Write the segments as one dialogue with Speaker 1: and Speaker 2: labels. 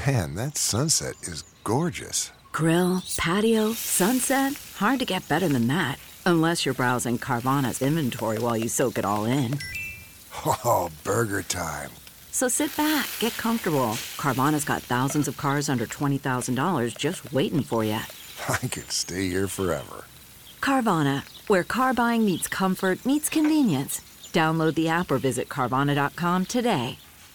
Speaker 1: Man, that sunset is gorgeous.
Speaker 2: Grill, patio, sunset. Hard to get better than that. Unless you're browsing Carvana's inventory while you soak it all in.
Speaker 1: Oh, burger time.
Speaker 2: So sit back, get comfortable. Carvana's got thousands of cars under $20,000 just waiting for you.
Speaker 1: I could stay here forever.
Speaker 2: Carvana, where car buying meets comfort, meets convenience. Download the app or visit Carvana.com today.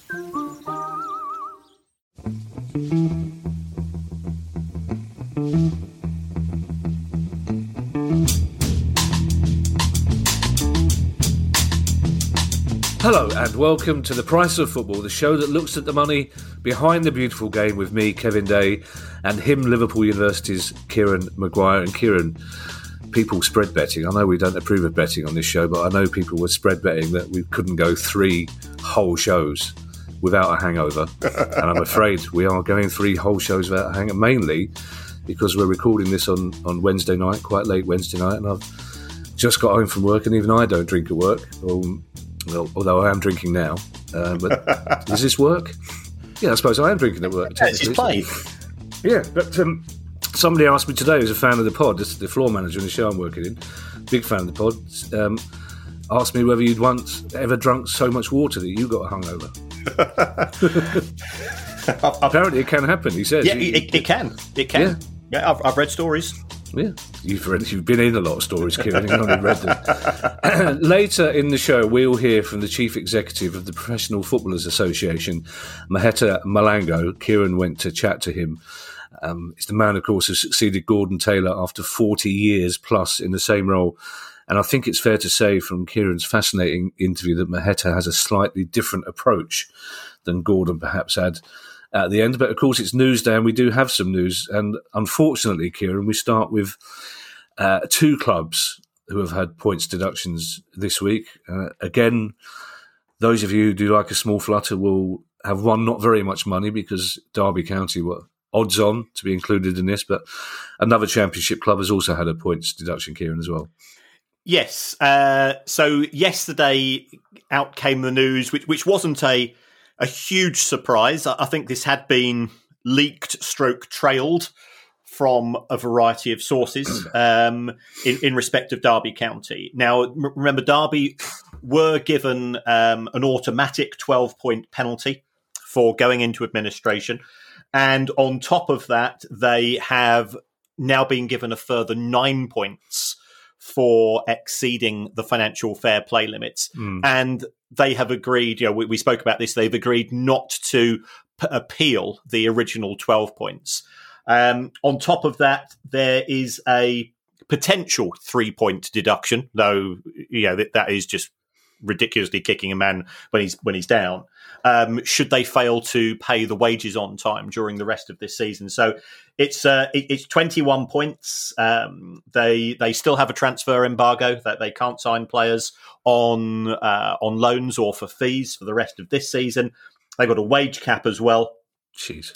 Speaker 3: Hello and welcome to The Price of Football, the show that looks at the money behind the beautiful game with me, Kevin Day, and him, Liverpool University's Kieran Maguire. And Kieran, people spread betting. I know we don't approve of betting on this show, but I know people were spread betting that we couldn't go 3 whole shows without a hangover. And I'm afraid we are going 3 whole shows without a hangover, mainly because we're recording this on Wednesday night, quite late Wednesday night, and I've just got home from work, and even I don't drink at work. Well, although I am drinking now, but does this work? Yeah, I suppose I am drinking at work.
Speaker 4: Yeah, it's just play.
Speaker 3: Yeah, but somebody asked me today, who's a fan of the pod, this is the floor manager in the show I'm working in, big fan of the pod, asked me whether you'd once ever drunk so much water that you got a hungover. Apparently it can happen, he says.
Speaker 4: Yeah, it can. It can. Yeah, I've read stories.
Speaker 3: Yeah, you've been in a lot of stories, Kieran. You've only read them. Later in the show, we'll hear from the chief executive of the Professional Footballers Association, Maheta Malango. Kieran went to chat to him. It's the man, of course, who succeeded Gordon Taylor after 40 years plus in the same role. And I think it's fair to say from Kieran's fascinating interview that Maheta has a slightly different approach than Gordon perhaps had at the end. But of course, it's news day and we do have some news. And unfortunately, Kieran, we start with 2 clubs who have had points deductions this week. Again, those of you who do like a small flutter will have won not very much money because Derby County were odds on to be included in this. But another championship club has also had a points deduction, Kieran, as well.
Speaker 4: Yes. So yesterday out came the news, which wasn't a huge surprise. I think this had been leaked / trailed from a variety of sources in respect of Derby County. Now, remember, Derby were given an automatic 12-point penalty for going into administration. And on top of that, they have now been given a further 9 points for exceeding the financial fair play limits. And they have agreed, we spoke about this, they've agreed not to appeal the original 12 points. On top of that, there is a potential 3-point deduction, though, that is just ridiculously kicking a man when he's down, should they fail to pay the wages on time during the rest of this season. So it's 21 points. They still have a transfer embargo that they can't sign players on loans or for fees for the rest of this season. They've got a wage cap as well.
Speaker 3: Jeez.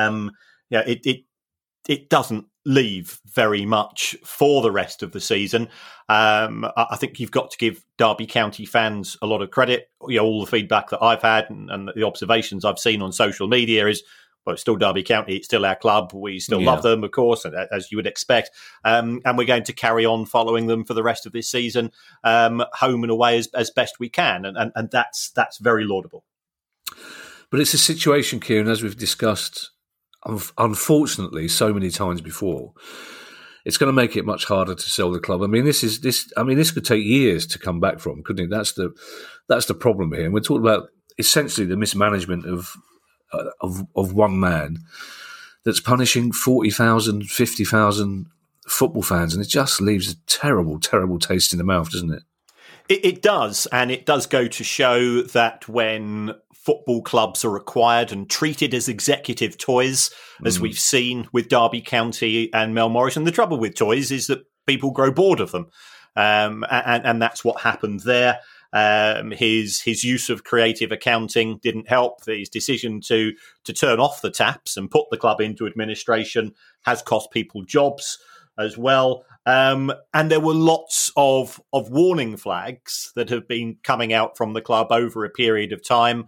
Speaker 4: It doesn't leave very much for the rest of the season. I think you've got to give Derby County fans a lot of credit. All the feedback that I've had and the observations I've seen on social media is, well, it's still Derby County, it's still our club. We still love them, of course, as you would expect. And we're going to carry on following them for the rest of this season, home and away as best we can. And that's very laudable.
Speaker 3: But it's a situation, Kieran, as we've discussed, unfortunately, so many times before, it's going to make it much harder to sell the club. I mean, this could take years to come back from, couldn't it? That's the problem here. And we're talking about essentially the mismanagement of one man that's punishing 40,000, 50,000 football fans, and it just leaves a terrible, terrible taste in the mouth, doesn't it?
Speaker 4: It does, and it does go to show that when football clubs are acquired and treated as executive toys, as we've seen with Derby County and Mel Morris, and the trouble with toys is that people grow bored of them, and that's what happened there. His use of creative accounting didn't help. His decision to turn off the taps and put the club into administration has cost people jobs as well. And there were lots of warning flags that have been coming out from the club over a period of time.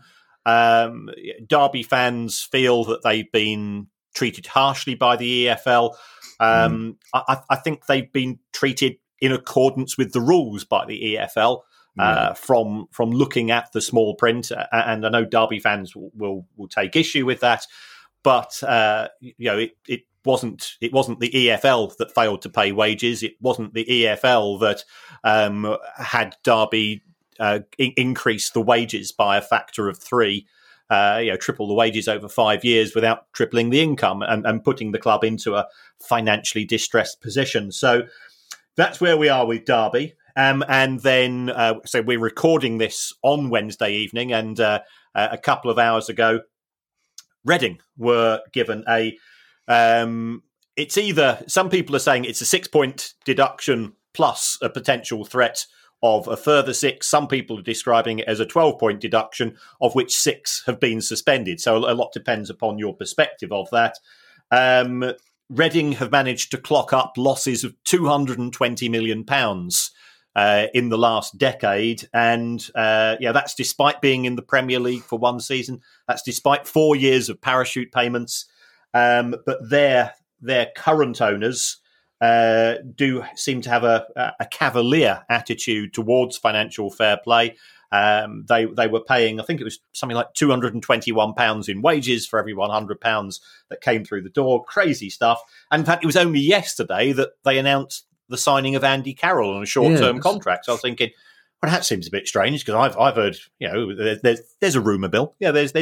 Speaker 4: Derby fans feel that they've been treated harshly by the EFL. I think they've been treated in accordance with the rules by the EFL. From looking at the small print, and I know Derby fans will take issue with that, but it wasn't the EFL that failed to pay wages. It wasn't the EFL that had Derby increase the wages by a factor of 3. Triple the wages over 5 years without tripling the income and putting the club into a financially distressed position. So that's where we are with Derby. And then, so we're recording this on Wednesday evening, and a couple of hours ago, Reading were given it's either, some people are saying it's a 6-point deduction plus a potential threat of a further 6. Some people are describing it as a 12-point deduction, of which 6 have been suspended. So a lot depends upon your perspective of that. Reading have managed to clock up losses of £220 million in the last decade. And that's despite being in the Premier League for one season. That's despite 4 years of parachute payments. But their current owners do seem to have a cavalier attitude towards financial fair play. They were paying, I think it was something like £221 in wages for every £100 that came through the door. Crazy stuff. And in fact, it was only yesterday that they announced the signing of Andy Carroll on a short-term contract. So I was thinking, well, that seems a bit strange, because I've heard, there's a rumour, Bill. Yeah, there's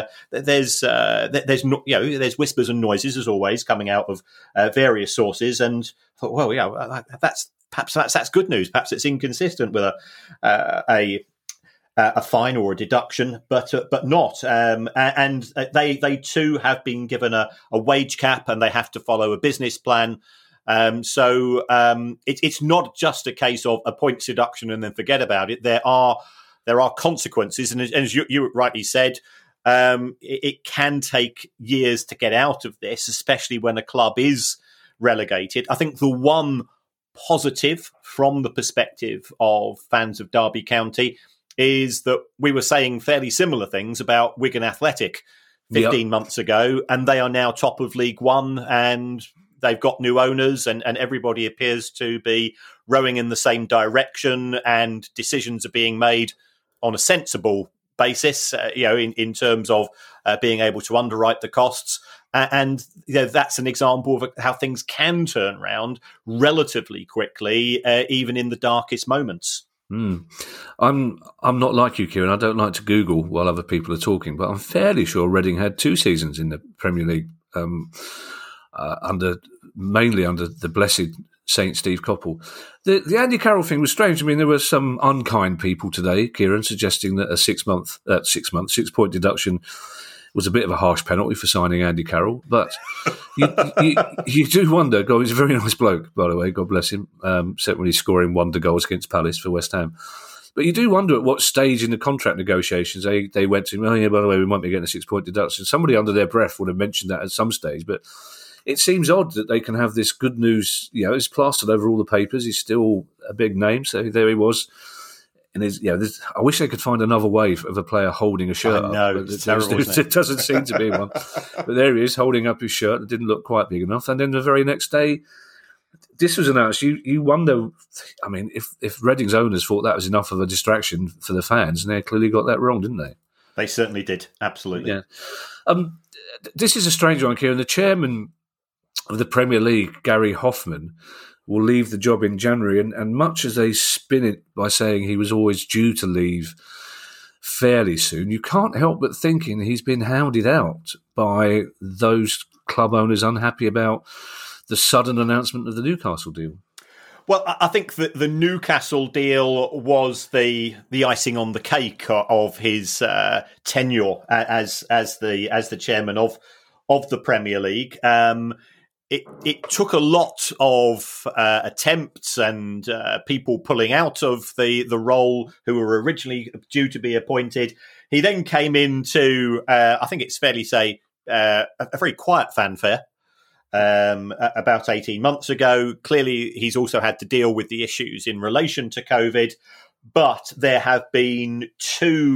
Speaker 4: whispers and noises, as always, coming out of various sources. And I thought, well, yeah, that's good news. Perhaps it's inconsistent with a fine or a deduction, but not. And they too have been given a wage cap, and they have to follow a business plan. So it's not just a case of a points deduction and then forget about it. There are consequences, and as you rightly said, it can take years to get out of this, especially when a club is relegated. I think the one positive from the perspective of fans of Derby County is that we were saying fairly similar things about Wigan Athletic 15 months ago, and they are now top of League One, and they've got new owners, and everybody appears to be rowing in the same direction, and decisions are being made on a sensible basis, in terms of being able to underwrite the costs. And that's an example of how things can turn around relatively quickly, even in the darkest moments.
Speaker 3: I'm not like you, Kieran. I don't like to Google while other people are talking, but I'm fairly sure Reading had 2 seasons in the Premier League, mainly under the blessed Saint Steve Coppell. The Andy Carroll thing was strange. I mean, there were some unkind people today, Kieran, suggesting that a 6-point deduction was a bit of a harsh penalty for signing Andy Carroll. But you do wonder. God, he's a very nice bloke, by the way. God bless him. Except when he's scoring wonder goals against Palace for West Ham. But you do wonder at what stage in the contract negotiations they went to, oh yeah, by the way, we might be getting a 6-point deduction. Somebody under their breath would have mentioned that at some stage, but it seems odd that they can have this good news. It's plastered over all the papers. He's still a big name, so there he was. And I wish they could find another way of a player holding a shirt.
Speaker 4: I know,
Speaker 3: up. It doesn't seem to be one. But there he is, holding up his shirt. It didn't look quite big enough. And then the very next day, this was announced. You wonder, I mean, if Reading's owners thought that was enough of a distraction for the fans, and they clearly got that wrong, didn't they?
Speaker 4: They certainly did, absolutely.
Speaker 3: Yeah. This is a strange one, Kieran. The chairman of the Premier League, Gary Hoffman, will leave the job in January, and much as they spin it by saying he was always due to leave fairly soon, you can't help but thinking he's been hounded out by those club owners unhappy about the sudden announcement of the Newcastle deal.
Speaker 4: Well, I think that the Newcastle deal was the icing on the cake of his tenure as the chairman of the Premier League. It took a lot of attempts and people pulling out of the role who were originally due to be appointed. He then came into, I think it's fair to say, a very quiet fanfare about 18 months ago. Clearly, he's also had to deal with the issues in relation to COVID, but there have been 2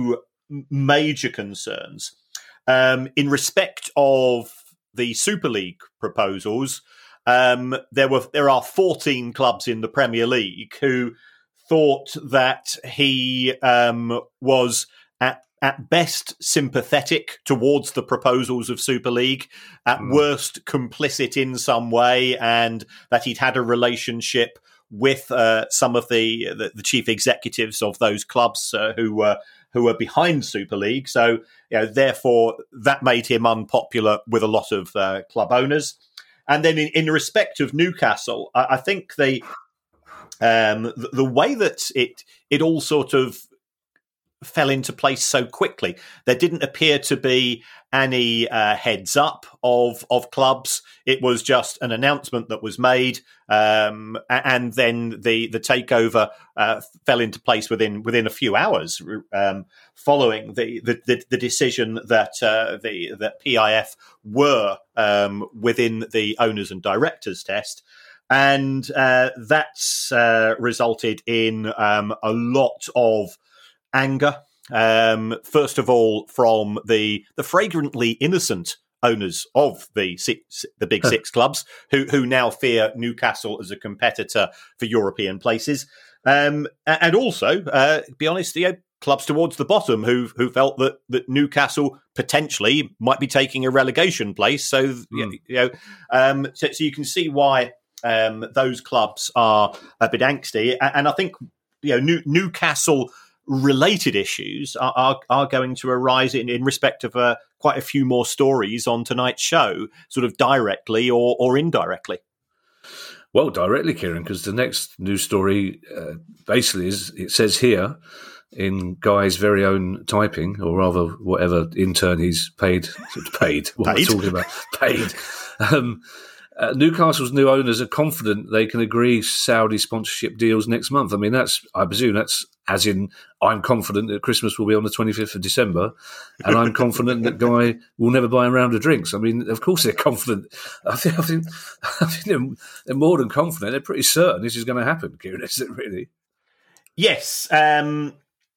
Speaker 4: major concerns. In respect of the Super League proposals, there are 14 clubs in the Premier League who thought that he was at best sympathetic towards the proposals of Super League, at worst complicit in some way, and that he'd had a relationship with some of the chief executives of those clubs who were behind Super League. So, therefore, that made him unpopular with a lot of club owners. And then, in respect of Newcastle, I think the way that it all sort of fell into place so quickly, there didn't appear to be any heads up of clubs. It was just an announcement that was made, and then the takeover fell into place within a few hours following the decision that that PIF were within the owners and directors test. And that's resulted in a lot of anger. First of all, from the fragrantly innocent owners of the Big Six clubs, who now fear Newcastle as a competitor for European places, and also, be honest, clubs towards the bottom who felt that Newcastle potentially might be taking a relegation place. So so you can see why those clubs are a bit angsty, and I think Newcastle related issues are going to arise in respect of quite a few more stories on tonight's show, sort of directly or indirectly.
Speaker 3: Well, directly, Kieran, because the next news story basically it says here in Guy's very own typing, or rather whatever intern he's paid. What am I talking about? Paid. Newcastle's new owners are confident they can agree Saudi sponsorship deals next month. I mean, I presume that's as in I'm confident that Christmas will be on the 25th of December, and I'm confident that Guy will never buy a round of drinks. I mean, of course they're confident. I think they're more than confident. They're pretty certain this is going to happen, Kieran, is it really?
Speaker 4: Yes. I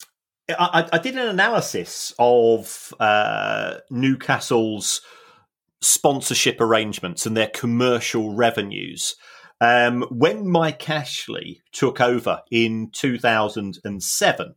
Speaker 4: did an analysis of Newcastle's sponsorship arrangements and their commercial revenues. When Mike Ashley took over in 2007,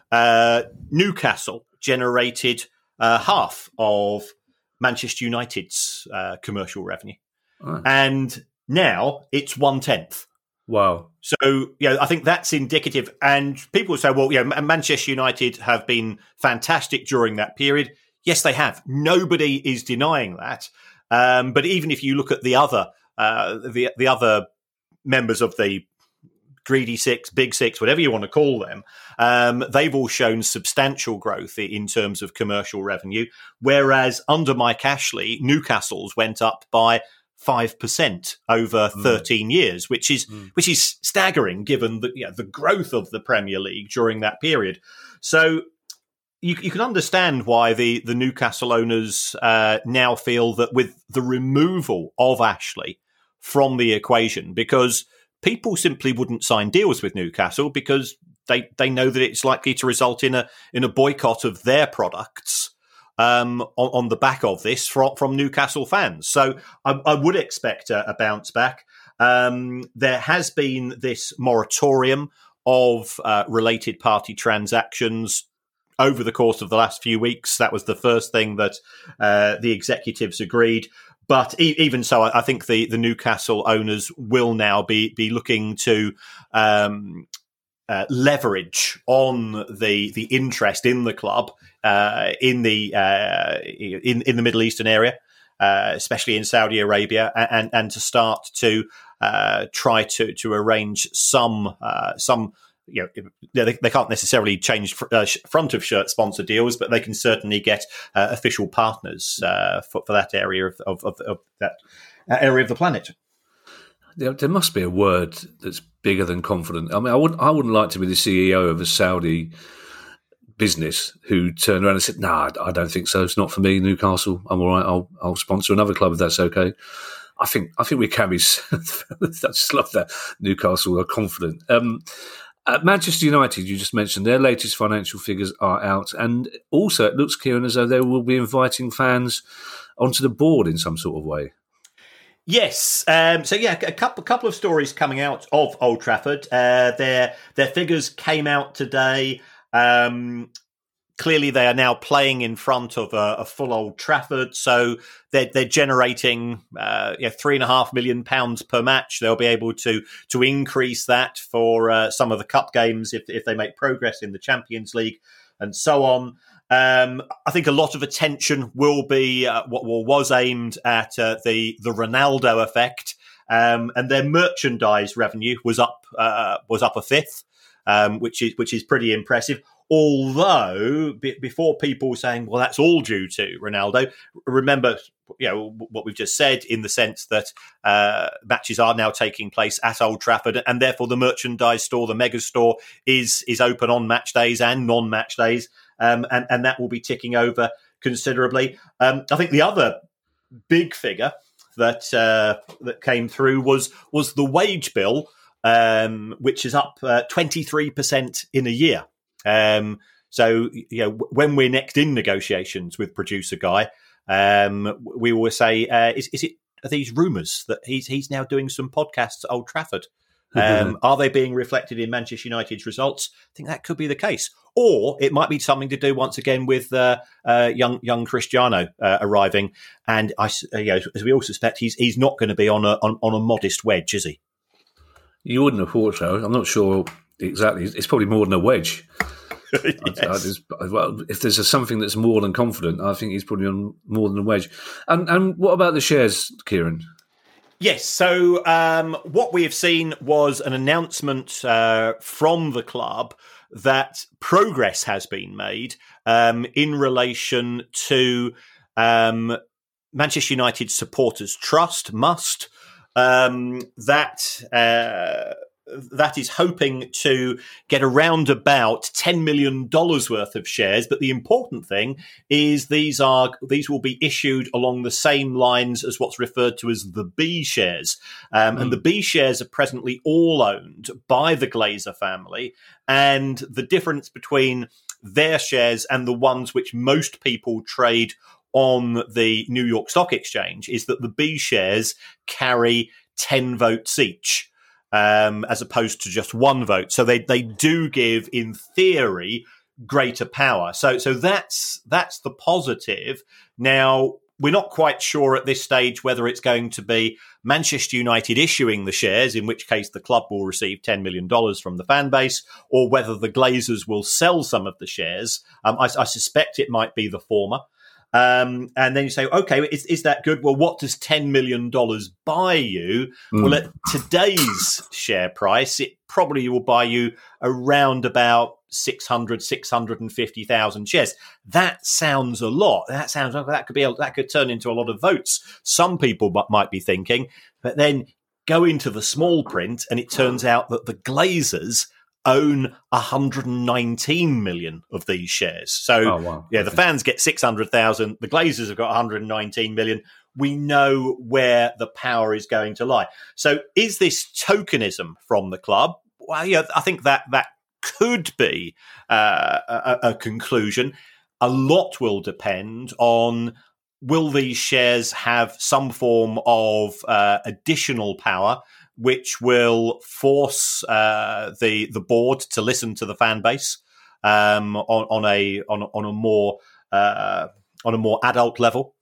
Speaker 4: Newcastle generated half of Manchester United's commercial revenue. Oh. And now it's 1/10.
Speaker 3: Wow.
Speaker 4: So, I think that's indicative. And people say, well, Manchester United have been fantastic during that period. Yes, they have. Nobody is denying that. But even if you look at the other members of the Greedy Six, Big Six, whatever you want to call them, they've all shown substantial growth in terms of commercial revenue. Whereas under Mike Ashley, Newcastle's went up by 5% over 13 years, which is staggering given the growth of the Premier League during that period. So you can understand why the Newcastle owners now feel that with the removal of Ashley from the equation, because people simply wouldn't sign deals with Newcastle because they know that it's likely to result in a boycott of their products on the back of this from Newcastle fans. So I would expect a bounce back. There has been this moratorium of related party transactions over the course of the last few weeks. That was the first thing that the executives agreed. But even so, I think the Newcastle owners will now be looking to leverage on the interest in the club in the Middle Eastern area, especially in Saudi Arabia, and to start to try to arrange some. They can't necessarily change front of shirt sponsor deals, but they can certainly get official partners for that area of that area of the planet.
Speaker 3: There must be a word that's bigger than confident. I mean, I wouldn't like to be the CEO of a Saudi business who turned around and said, "No, I don't think so. It's not for me, Newcastle. I'm all right. I'll sponsor another club if that's okay." I think we can be. I just love that Newcastle are confident. Manchester United, you just mentioned, their latest financial figures are out. And also it looks, Kieran, as though they will be inviting fans onto the board in some sort of way.
Speaker 4: Yes. A couple of stories coming out of Old Trafford. Their figures came out today. Clearly, they are now playing in front of a full Old Trafford, so they're generating £3.5 million per match. They'll be able to increase that for some of the cup games if they make progress in the Champions League and so on. I think a lot of attention will be what was aimed at the Ronaldo effect, and their merchandise revenue was up a fifth, which is pretty impressive. Although, before people saying, well, that's all due to Ronaldo, remember, what we've just said in the sense that matches are now taking place at Old Trafford, and therefore the merchandise store, the mega store, is open on match days and non-match days, and that will be ticking over considerably. I think the other big figure that came through was the wage bill, which is up 23% in a year. So when we're next in negotiations with producer Guy, we will say, are these rumours that he's now doing some podcasts at Old Trafford? Are they being reflected in Manchester United's results? I think that could be the case, or it might be something to do once again with young Cristiano arriving. And as we all suspect, he's not going to be on a modest wedge, is he?
Speaker 3: You wouldn't have thought so. I'm not sure. Exactly. It's probably more than a wedge.
Speaker 4: Yes.
Speaker 3: If there's something that's more than confident, I think he's probably on more than a wedge. And what about the shares, Kieran?
Speaker 4: Yes. So what we have seen was an announcement from the club that progress has been made in relation to Manchester United Supporters Trust, MUST, that is hoping to get around about $10 million worth of shares. But the important thing is these will be issued along the same lines as what's referred to as the B shares. And the B shares are presently all owned by the Glazer family. And the difference between their shares and the ones which most people trade on the New York Stock Exchange is that the B shares carry 10 votes each. As opposed to just one vote. So they do give, in theory, greater power. So that's the positive. Now, we're not quite sure at this stage whether it's going to be Manchester United issuing the shares, in which case the club will receive $10 million from the fan base, or whether the Glazers will sell some of the shares. I suspect it might be the former. And then you say, okay, is that good? Well, what does $10 million buy you? Well, at today's share price, it probably will buy you around about 650,000 shares. That sounds a lot. That could turn into a lot of votes. Some people might be thinking, but then go into the small print and it turns out that the Glazers own 119 million of these shares. So, the fans get 600,000. The Glazers have got 119 million. We know where the power is going to lie. So is this tokenism from the club? Well, I think that could be a conclusion. A lot will depend on, will these shares have some form of additional power which will force the board to listen to the fan base on a more adult level.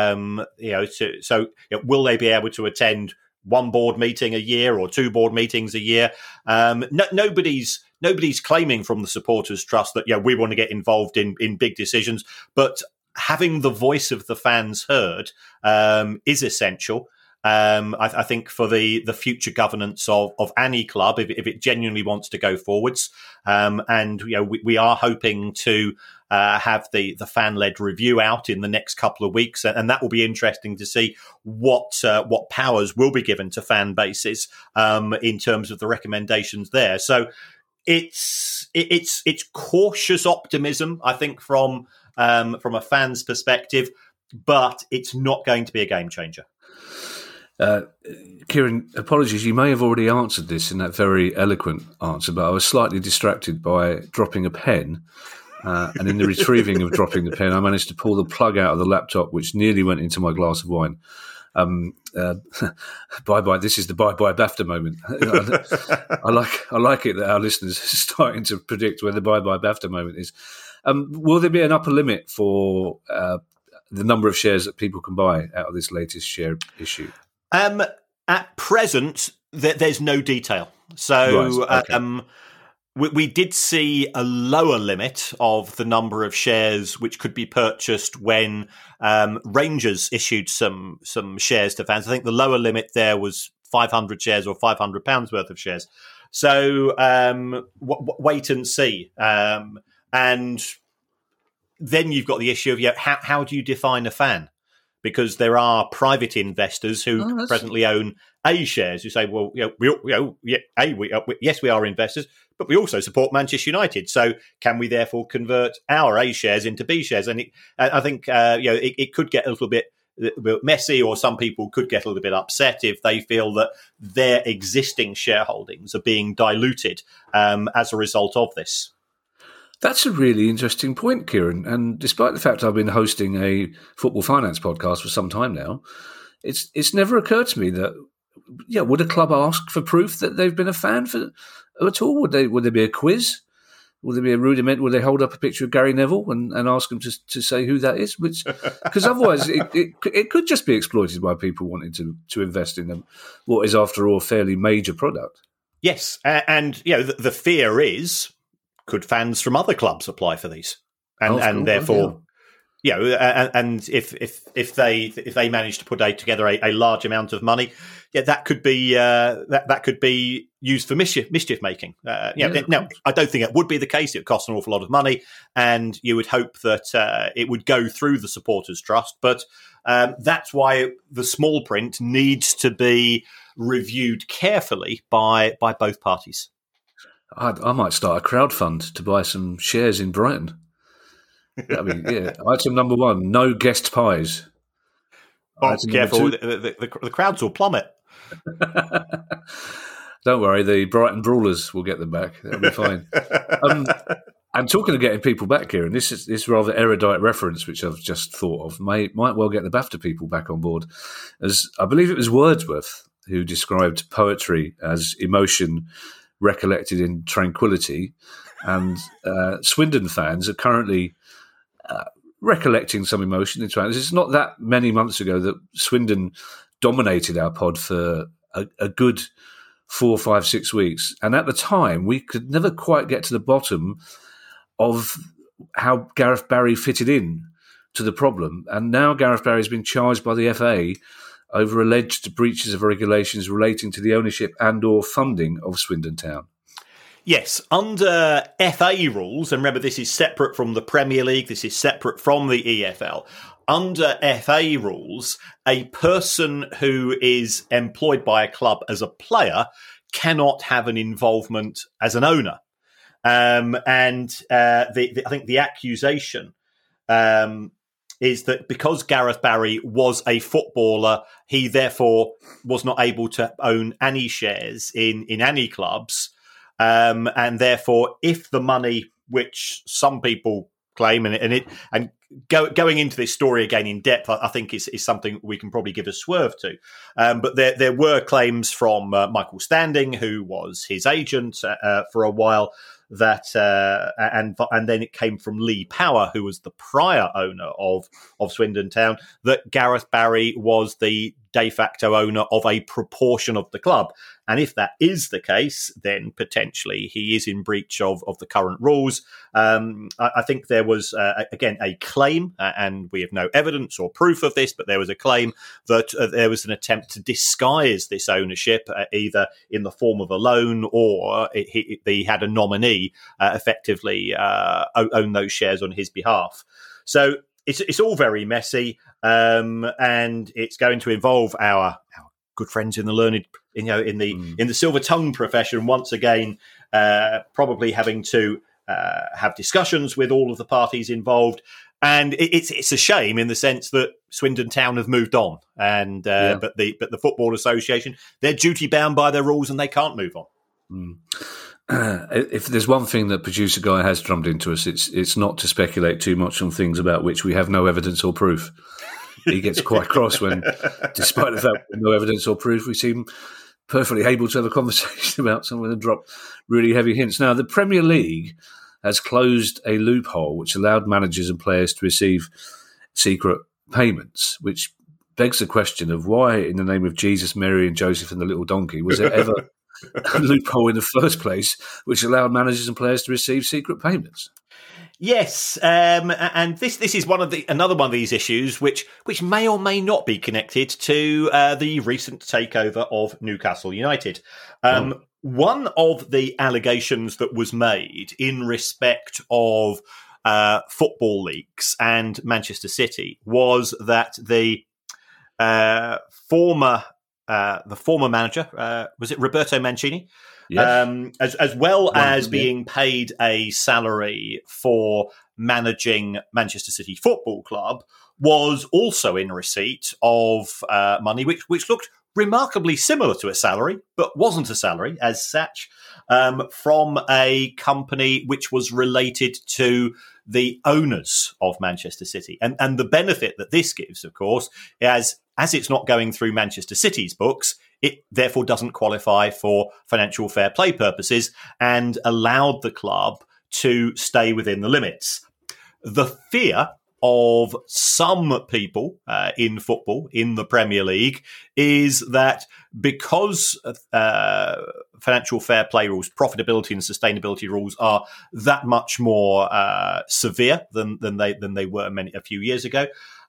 Speaker 4: Will they be able to attend one board meeting a year or two board meetings a year? Nobody's claiming from the Supporters Trust that we want to get involved in big decisions, but having the voice of the fans heard is essential. I think for the future governance of any club, if it genuinely wants to go forwards, and we are hoping to have the fan-led review out in the next couple of weeks, and that will be interesting to see what powers will be given to fan bases in terms of the recommendations there. So it's cautious optimism, I think, from a fan's perspective, but it's not going to be a game changer.
Speaker 3: Kieran, apologies, you may have already answered this in that very eloquent answer, but I was slightly distracted by dropping a pen. And in the retrieving of dropping the pen, I managed to pull the plug out of the laptop, which nearly went into my glass of wine. Bye-bye. This is the bye-bye BAFTA moment. I like it that our listeners are starting to predict where the bye-bye BAFTA moment is. Will there be an upper limit for the number of shares that people can buy out of this latest share issue?
Speaker 4: At present, there's no detail. So
Speaker 3: Right, okay.
Speaker 4: we did see a lower limit of the number of shares which could be purchased when Rangers issued some shares to fans. I think the lower limit there was 500 shares or £500 worth of shares. So wait and see. And then you've got the issue of how do you define a fan? Because there are private investors who presently own A shares who say, well, yes, we are investors, but we also support Manchester United. So can we therefore convert our A shares into B shares? And I think it could get a little bit messy, or some people could get a little bit upset if they feel that their existing shareholdings are being diluted as a result of this.
Speaker 3: That's a really interesting point, Kieran. And despite the fact I've been hosting a football finance podcast for some time now, it's never occurred to me that, would a club ask for proof that they've been a fan for at all? Would there be a quiz? Will there be a rudiment? Will they hold up a picture of Gary Neville and ask them to say who that is? Because otherwise it could just be exploited by people wanting to invest in them, what is, after all, a fairly major product.
Speaker 4: Yes, and the fear is, could fans from other clubs apply for these? And therefore, and if they manage to put together a large amount of money, that could be that could be used for mischief making. Now, I don't think it would be the case. It would cost an awful lot of money, and you would hope that it would go through the supporters' trust. But that's why the small print needs to be reviewed carefully by both parties.
Speaker 3: I might start a crowdfund to buy some shares in Brighton. Item number 1, no guest pies.
Speaker 4: Oh, careful, the crowds will plummet.
Speaker 3: Don't worry, the Brighton Brawlers will get them back. That'll be fine. And talking of getting people back here, and this rather erudite reference, which I've just thought of, might well get the BAFTA people back on board. As I believe it was Wordsworth who described poetry as emotion recollected in tranquility, and Swindon fans are currently recollecting some emotion in tranquility. It's not that many months ago that Swindon dominated our pod for a good 4, 5, 6 weeks, and at the time we could never quite get to the bottom of how Gareth Barry fitted in to the problem. And now Gareth Barry has been charged by the FA over alleged breaches of regulations relating to the ownership and or funding of Swindon Town.
Speaker 4: Yes, under FA rules, and remember this is separate from the Premier League, this is separate from the EFL. Under FA rules, a person who is employed by a club as a player cannot have an involvement as an owner. I think the accusation is that because Gareth Barry was a footballer, he therefore was not able to own any shares in any clubs. And therefore, if the money, which some people claim, going into this story again in depth, I think is something we can probably give a swerve to. But there were claims from Michael Standing, who was his agent for a while, that and then it came from Lee Power, who was the prior owner of Swindon Town, that Gareth Barry was the de facto owner of a proportion of the club. And if that is the case, then potentially he is in breach of the current rules. I think there was, again, a claim, and we have no evidence or proof of this, but there was a claim that there was an attempt to disguise this ownership, either in the form of a loan or he had a nominee effectively own those shares on his behalf. So it's all very messy, and it's going to involve our good friends in the learned, in the silver tongue profession once again, probably having to have discussions with all of the parties involved. And it's a shame in the sense that Swindon Town have moved on, and but the Football Association, they're duty bound by their rules and they can't move on.
Speaker 3: If there's one thing that producer Guy has drummed into us, it's not to speculate too much on things about which we have no evidence or proof. He gets quite cross when, despite the fact we have no evidence or proof, we seem perfectly able to have a conversation about something and drop really heavy hints. Now, the Premier League has closed a loophole which allowed managers and players to receive secret payments, which begs the question of why, in the name of Jesus, Mary and Joseph and the little donkey, was there ever a loophole in the first place which allowed managers and players to receive secret payments?
Speaker 4: Yes, and this is another one of these issues which may or may not be connected to the recent takeover of Newcastle United. One of the allegations that was made in respect of football leaks and Manchester City was that the former manager, was it Roberto Mancini? Yes. As well as being paid a salary for managing Manchester City Football Club, was also in receipt of money which looked remarkably similar to a salary, but wasn't a salary as such, from a company which was related to the owners of Manchester City. And the benefit that this gives, of course, as it's not going through Manchester City's books, it therefore doesn't qualify for financial fair play purposes and allowed the club to stay within the limits. The fear of some people in football, in the Premier League, is that because financial fair play rules, profitability and sustainability rules are that much more severe than they were a few years ago,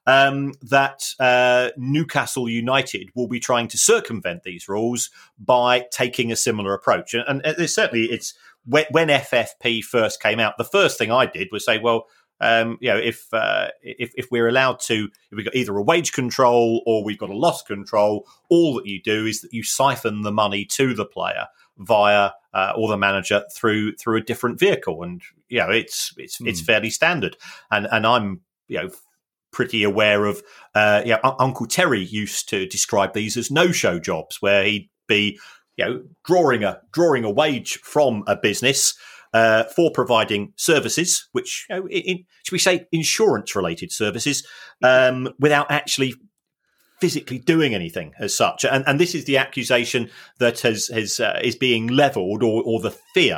Speaker 4: that Newcastle United will be trying to circumvent these rules by taking a similar approach. And it's when FFP first came out, the first thing I did was say, well, if we're allowed to, if we've got either a wage control or we've got a loss control, all that you do is that you siphon the money to the player via or the manager through a different vehicle, and it's fairly standard. And I'm pretty aware of Uncle Terry used to describe these as no-show jobs, where he'd be drawing a wage from a business for providing services, which should we say insurance-related services, without actually physically doing anything as such. And this is the accusation that is being levelled, or the fear.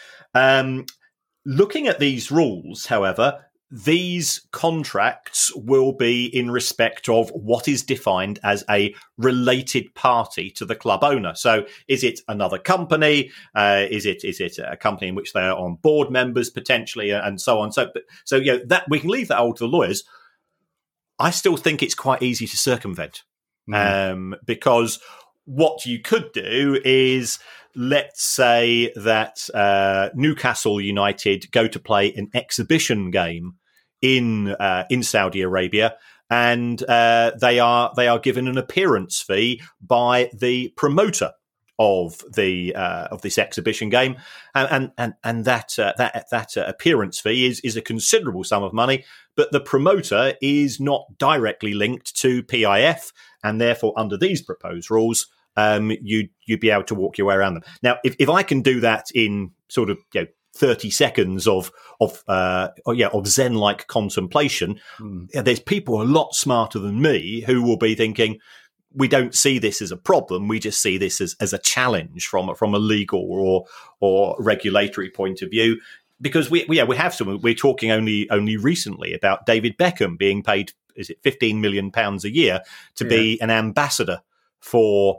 Speaker 4: Looking at these rules, however, these contracts will be in respect of what is defined as a related party to the club owner. So is it another company? Is it a company in which they are on board members potentially, and so on? So that we can leave that all to the lawyers. I still think it's quite easy to circumvent, because what you could do is, let's say that Newcastle United go to play an exhibition game in Saudi Arabia, and they are given an appearance fee by the promoter of this exhibition game, and that appearance fee is a considerable sum of money, but the promoter is not directly linked to PIF, and therefore under these proposed rules, you'd be able to walk your way around them. Now, if I can do that in sort of 30 seconds of Zen-like contemplation, there's people a lot smarter than me who will be thinking, we don't see this as a problem. We just see this as a challenge from a legal or regulatory point of view, because we have some. We're talking only recently about David Beckham being paid, is it £15 million a year to be an ambassador for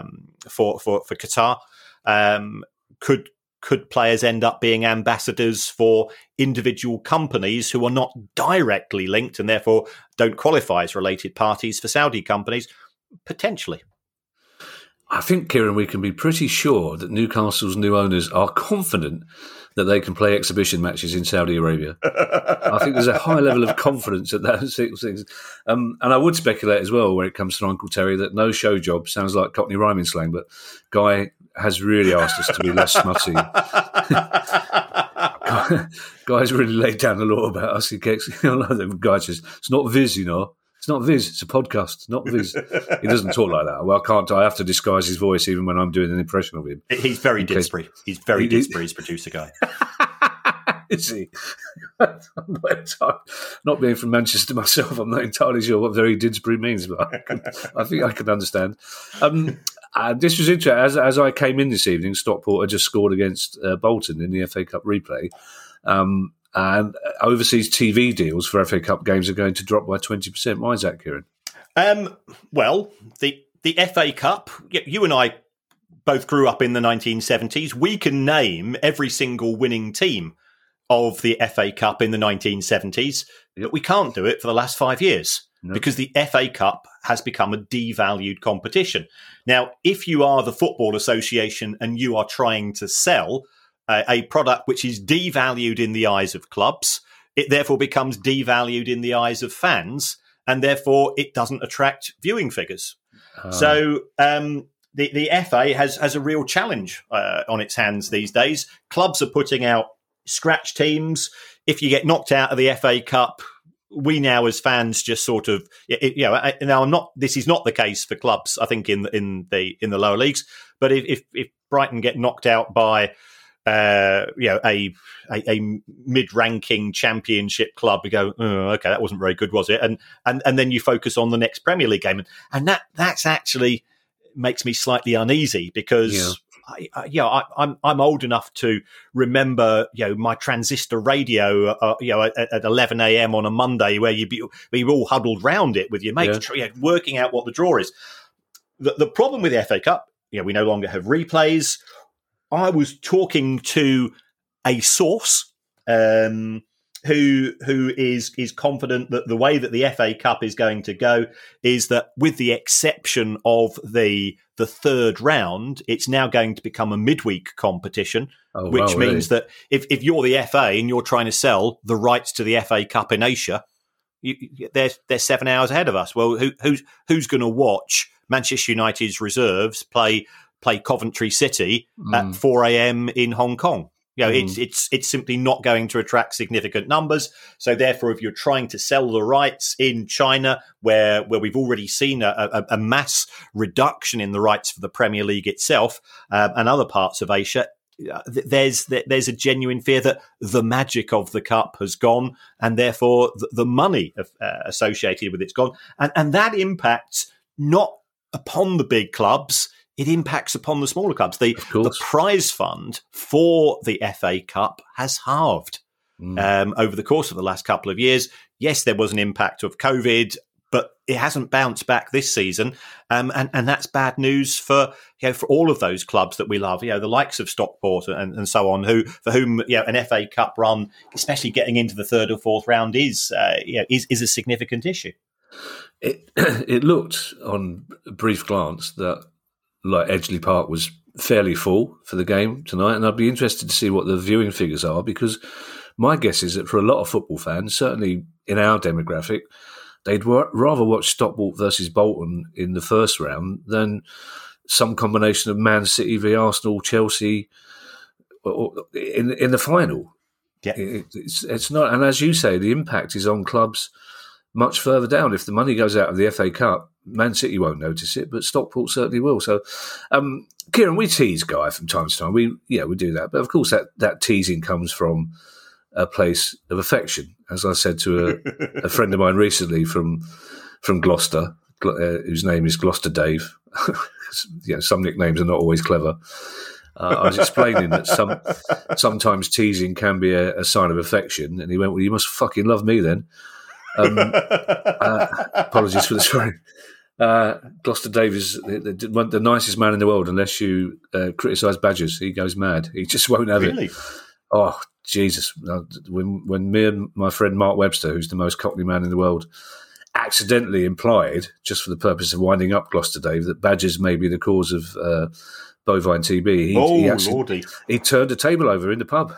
Speaker 4: Qatar. Could players end up being ambassadors for individual companies who are not directly linked and therefore don't qualify as related parties for Saudi companies? Potentially.
Speaker 3: I think, Kieran, we can be pretty sure that Newcastle's new owners are confident that they can play exhibition matches in Saudi Arabia. I think there's a high level of confidence at that sort of things. And I would speculate as well, when it comes to Uncle Terry, that no show job sounds like Cockney rhyming slang, but Guy has really asked us to be less smutty. guys really laid down the law about us. The guy says, it's not Viz, It's not Viz, it's a podcast, not Viz. He doesn't talk like that. Well, I have to disguise his voice even when I'm doing an impression of him.
Speaker 4: He's very Didsbury. He's very Didsbury, his producer guy.
Speaker 3: Is he? Not being from Manchester myself, I'm not entirely sure what very Didsbury means, but I think I can understand. This was interesting. As I came in this evening, Stockport had just scored against Bolton in the FA Cup replay. And overseas TV deals for FA Cup games are going to drop by 20%. Why is that, Kieran?
Speaker 4: Well, the FA Cup, you and I both grew up in the 1970s. We can name every single winning team of the FA Cup in the 1970s, but we can't do it for the last 5 years because the FA Cup has become a devalued competition. Now, if you are the Football Association and you are trying to sell a product which is devalued in the eyes of clubs, it therefore becomes devalued in the eyes of fans, and therefore it doesn't attract viewing figures. So the FA has a real challenge on its hands these days. Clubs are putting out scratch teams. If you get knocked out of the FA Cup, we now as fans just sort of, now this is not the case for clubs, I think, in the lower leagues, but if Brighton get knocked out by a mid-ranking championship club, we go, oh, okay, that wasn't very good, was it? And then you focus on the next Premier League game, and that's actually makes me slightly uneasy because I'm old enough to remember my transistor radio at 11 a.m. on a Monday where you all huddled round it with your mates, working out what the draw is. The problem with the FA Cup, we no longer have replays. I was talking to a source who is confident that the way that the FA Cup is going to go is that, with the exception of the third round, it's now going to become a midweek competition, which means that if you're the FA and you're trying to sell the rights to the FA Cup in Asia, they're 7 hours ahead of us. Well, who's going to watch Manchester United's reserves play Coventry City at 4 a.m. in Hong Kong? It's simply not going to attract significant numbers. So therefore, if you're trying to sell the rights in China, where we've already seen a mass reduction in the rights for the Premier League itself, and other parts of Asia, there's a genuine fear that the magic of the cup has gone, and therefore the money associated with it's gone, and that impacts not upon the big clubs. It impacts upon the smaller clubs. The prize fund for the FA Cup has halved over the course of the last couple of years. Yes, there was an impact of COVID, but it hasn't bounced back this season, and that's bad news for all of those clubs that we love. The likes of Stockport and so on, for whom an FA Cup run, especially getting into the third or fourth round, is a significant issue.
Speaker 3: It looked on a brief glance that Edgeley Park was fairly full for the game tonight, and I'd be interested to see what the viewing figures are, because my guess is that for a lot of football fans, certainly in our demographic, they'd rather watch Stockport versus Bolton in the first round than some combination of Man City v Arsenal, Chelsea in the final. Yeah. It's not, and as you say, the impact is on clubs much further down. If the money goes out of the FA Cup, Man City won't notice it, but Stockport certainly will. So, Kieran, we tease Guy from time to time. We do that, but of course that teasing comes from a place of affection. As I said to a friend of mine recently from Gloucester, whose name is Gloucester Dave. Some nicknames are not always clever. I was explaining that sometimes teasing can be a sign of affection, and he went, "Well, you must fucking love me then." Apologies for the swearing. Gloucester Dave is the nicest man in the world unless you criticise Badgers. He goes mad. He just won't have it. Oh, Jesus. When me and my friend Mark Webster, who's the most cockney man in the world, accidentally implied, just for the purpose of winding up Gloucester Dave, that Badgers may be the cause of bovine TB. He turned a table over in the pub.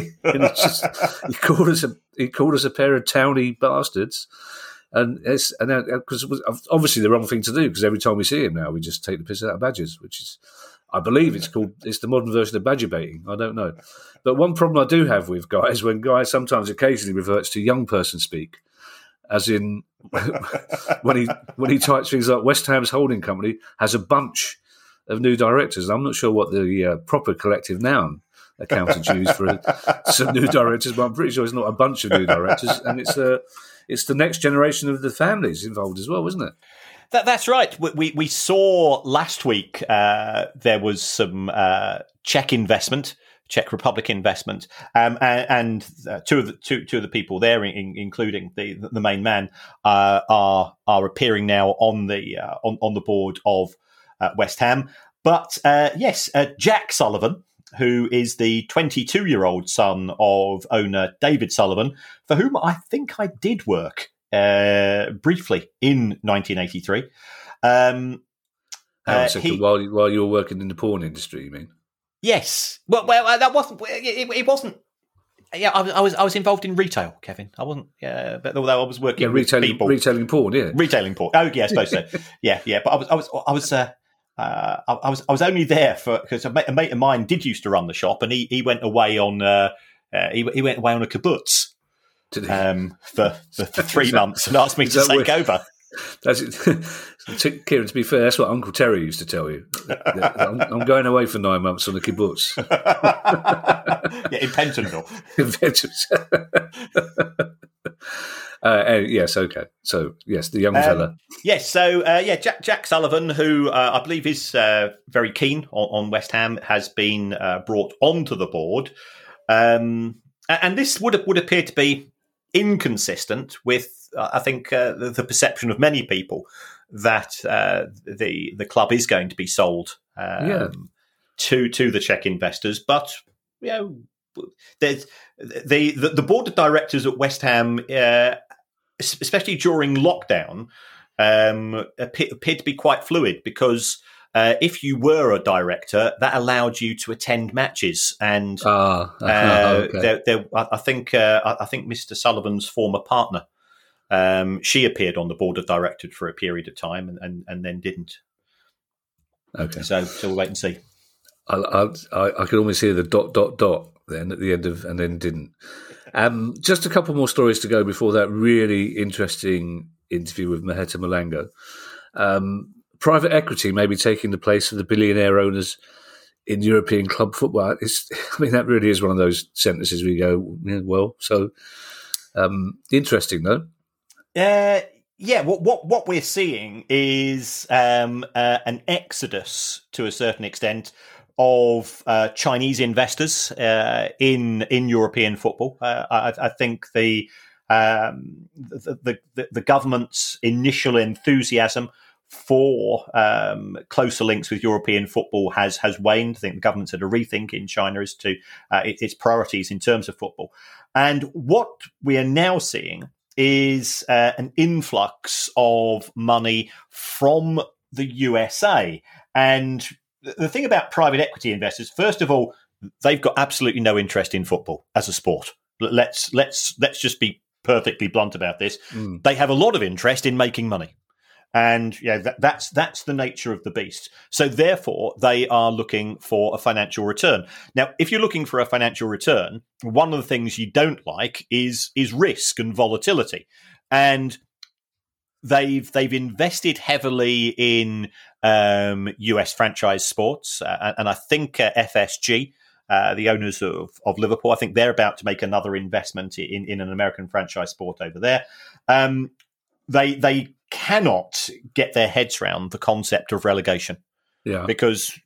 Speaker 3: He called us a pair of towny bastards. And because obviously the wrong thing to do, because every time we see him now, we just take the piss out of Badgers, which is, I believe it's the modern version of badger baiting. I don't know. But one problem I do have with Guy is when Guy sometimes occasionally reverts to young person speak, as in when he types things like West Ham's holding company has a bunch of new directors. I'm not sure what the proper collective noun accountants use for some new directors, but I'm pretty sure it's not a bunch of new directors, and it's the next generation of the families involved as well, isn't it?
Speaker 4: That's right. We saw last week there was some Czech Republic investment, and two of the people there, including the main man, are appearing now on the board of West Ham. But yes, Jack Sullivan, who is the 22-year-old son of owner David Sullivan, for whom I think I did work briefly in 1983.
Speaker 3: While you were working in the porn industry, you mean?
Speaker 4: Yes. Well, that wasn't. It wasn't. Yeah, I was involved in retail, Kevin. I wasn't. But although I was working with people
Speaker 3: retailing porn, yeah,
Speaker 4: retailing porn. Oh, yeah, I suppose so. yeah. But I was only there because a mate of mine did used to run the shop, and he went away on he went away on a kibbutz for 3 months and asked me to take over.
Speaker 3: That's it. Kieran, to be fair, that's what Uncle Terry used to tell you. I'm going away for 9 months on a kibbutz.
Speaker 4: Yeah, in Pentonville.
Speaker 3: Yes, okay. So, yes, the young fella.
Speaker 4: Yes, so, Jack Sullivan, who I believe is very keen on West Ham, has been brought onto the board. And this would appear to be inconsistent with, I think, the perception of many people that the club is going to be sold to the Czech investors. But, there's the board of directors at West Ham, especially during lockdown, appeared to be quite fluid because if you were a director, that allowed you to attend matches. And okay. I think Mr. Sullivan's former partner, she appeared on the board of directors for a period of time and then didn't.
Speaker 3: Okay,
Speaker 4: so we'll wait and see.
Speaker 3: I could almost hear the ... then at the end of, and then didn't. Just a couple more stories to go before that really interesting interview with Maheta Malango. Private equity may be taking the place of the billionaire owners in European club football. That really is one of those sentences we go, well, so interesting though.
Speaker 4: What we're seeing is an exodus to a certain extent of Chinese investors in European football. I think the government's initial enthusiasm for closer links with European football has waned. I think the government's had a rethink in China as to its priorities in terms of football. And what we are now seeing is an influx of money from the USA. And the thing about private equity investors, first of all, they've got absolutely no interest in football as a sport. Let's just be perfectly blunt about this. They have a lot of interest in making money. And that's the nature of the beast. So therefore, they are looking for a financial return. Now, if you're looking for a financial return, one of the things you don't like is risk and volatility. And they've invested heavily in US franchise sports, and I think FSG, the owners of Liverpool, I think they're about to make another investment in an American franchise sport over there. They cannot get their heads around the concept of relegation, because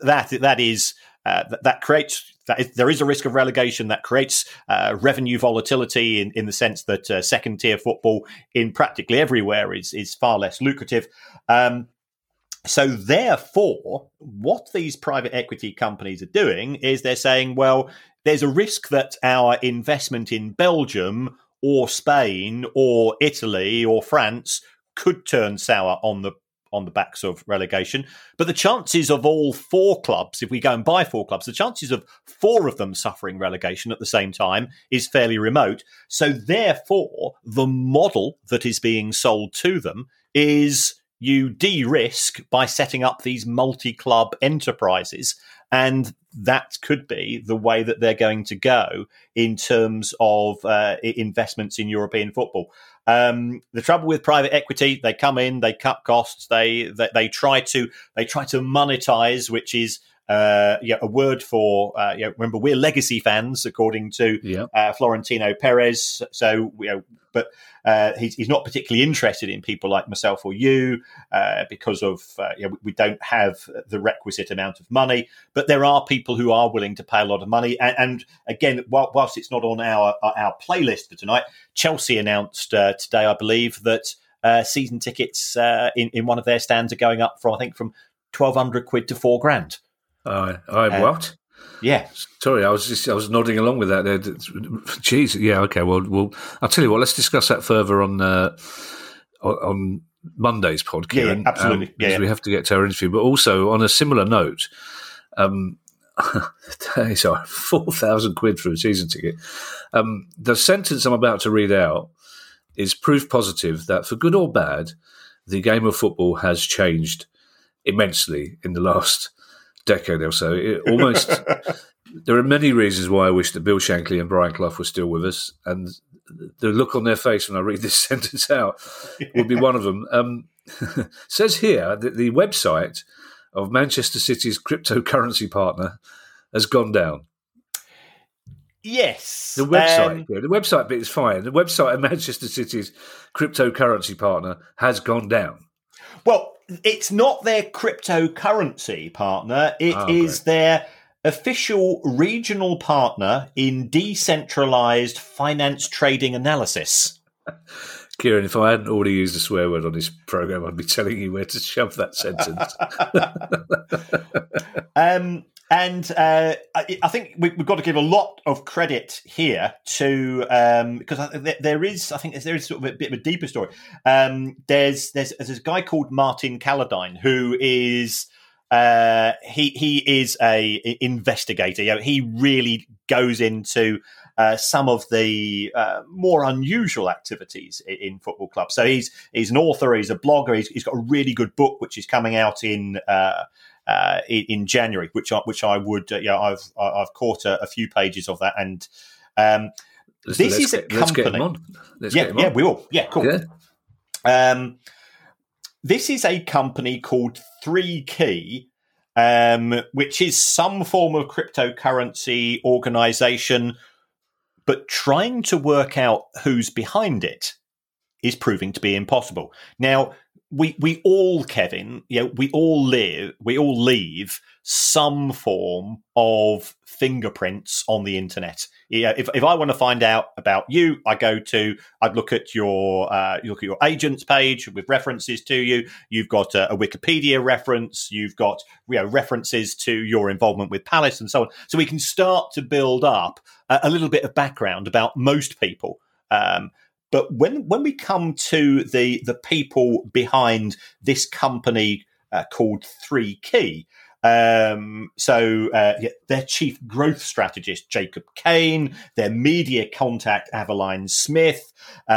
Speaker 4: that creates. There is a risk of relegation that creates revenue volatility in the sense that second tier football in practically everywhere is far less lucrative. So therefore, what these private equity companies are doing is they're saying, well, there's a risk that our investment in Belgium or Spain or Italy or France could turn sour on the backs of relegation. But the chances of all four clubs, if we go and buy four clubs, the chances of four of them suffering relegation at the same time is fairly remote. So therefore, the model that is being sold to them is you de-risk by setting up these multi-club enterprises. And that could be the way that they're going to go in terms of investments in European football. The trouble with private equity, they come in, they cut costs, they try to monetize, which is a word for remember, we're legacy fans according to Florentino Perez. So but he's not particularly interested in people like myself or you because of we don't have the requisite amount of money. But there are people who are willing to pay a lot of money. And again, whilst it's not on our playlist for tonight, Chelsea announced today, I believe, that season tickets in one of their stands are going up from £1,200 to £4,000.
Speaker 3: What?
Speaker 4: Yeah.
Speaker 3: Sorry, I was nodding along with that there. Jeez, yeah, okay. Well, I'll tell you what. Let's discuss that further on Monday's pod, Kieran.
Speaker 4: Yeah, absolutely.
Speaker 3: Because we have to get to our interview. But also, on a similar note, sorry, £4,000 for a season ticket. The sentence I'm about to read out is proof positive that, for good or bad, the game of football has changed immensely in the last decade or so. There are many reasons why I wish that Bill Shankly and Brian Clough were still with us, and the look on their face when I read this sentence out would be one of them. Says here that the website of Manchester City's cryptocurrency partner has gone down.
Speaker 4: Yes.
Speaker 3: The website bit is fine. The website of Manchester City's cryptocurrency partner has gone down.
Speaker 4: Well, it's not their cryptocurrency partner. It is their official regional partner in decentralized finance trading analysis.
Speaker 3: Kieran, if I hadn't already used a swear word on this program, I'd be telling you where to shove that sentence.
Speaker 4: I think we've got to give a lot of credit here to because there is sort of a bit of a deeper story. There's a guy called Martin Calladine who is he is a investigator. He really goes into some of the more unusual activities in football clubs. So he's an author, he's a blogger, he's got a really good book which is coming out in January, which I would I've caught a few pages of that, and this is a company.
Speaker 3: Let's get him on.
Speaker 4: Yeah, we will. Yeah, cool. Yeah. This is a company called 3Key, which is some form of cryptocurrency organization, but trying to work out who's behind it is proving to be impossible. Now, we all, Kevin, we all leave some form of fingerprints on the internet. If I want to find out about you, I'd look at your agent's page with references to you. You've got a Wikipedia reference. You've got references to your involvement with Palace and so on. So we can start to build up a little bit of background about most people. But when we come to the people behind this company called 3Key, their chief growth strategist, Jacob Kane, their media contact, Aveline Smith,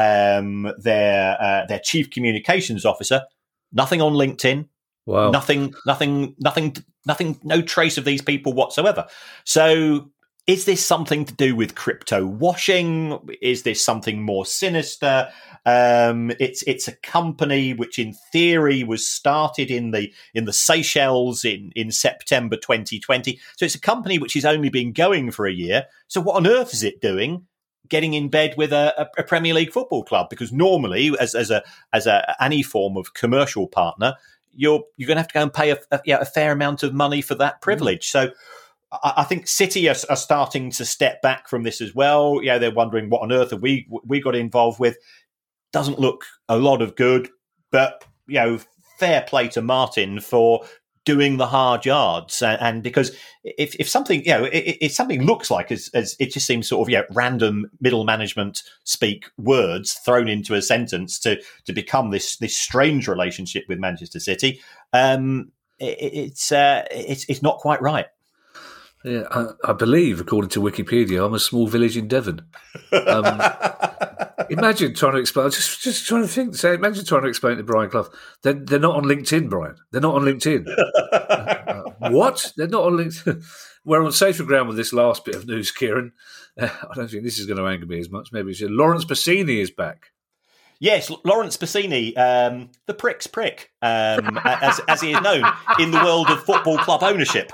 Speaker 4: their chief communications officer, nothing on LinkedIn.
Speaker 3: Wow.
Speaker 4: Nothing, no trace of these people whatsoever. So is this something to do with crypto washing? Is this something more sinister? It's a company which, in theory, was started in the Seychelles in September 2020. So it's a company which has only been going for a year. So what on earth is it doing, getting in bed with a Premier League football club? Because normally, as any form of commercial partner, you're going to have to go and pay a fair amount of money for that privilege. So I think City are starting to step back from this as well. They're wondering what on earth have we got involved with. Doesn't look a lot of good, but fair play to Martin for doing the hard yards. And because if something if something looks like as it just seems sort of random middle management speak words thrown into a sentence to become this strange relationship with Manchester City, it's not quite right.
Speaker 3: Yeah, I believe, according to Wikipedia, I'm a small village in Devon. Imagine trying to explain. Just trying to think. Say, imagine trying to explain to Brian Clough. They're not on LinkedIn, Brian. They're not on LinkedIn. What? They're not on LinkedIn. We're on safer ground with this last bit of news, Kieran. I don't think this is going to anger me as much. Maybe it's Lawrence Bassini is back.
Speaker 4: Yes, Lawrence Bassini, the prick's prick, as he is known in the world of football club ownership.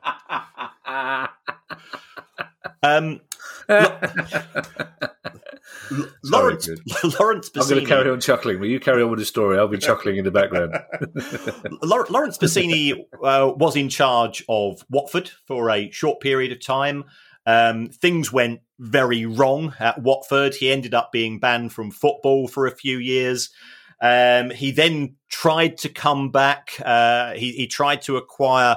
Speaker 4: Lawrence Bassini.
Speaker 3: I'm going to carry on chuckling. Will you carry on with the story? I'll be chuckling in the background.
Speaker 4: Lawrence Bassini was in charge of Watford for a short period of time. Things went very wrong at Watford. He ended up being banned from football for a few years. He then tried to come back. He tried to acquire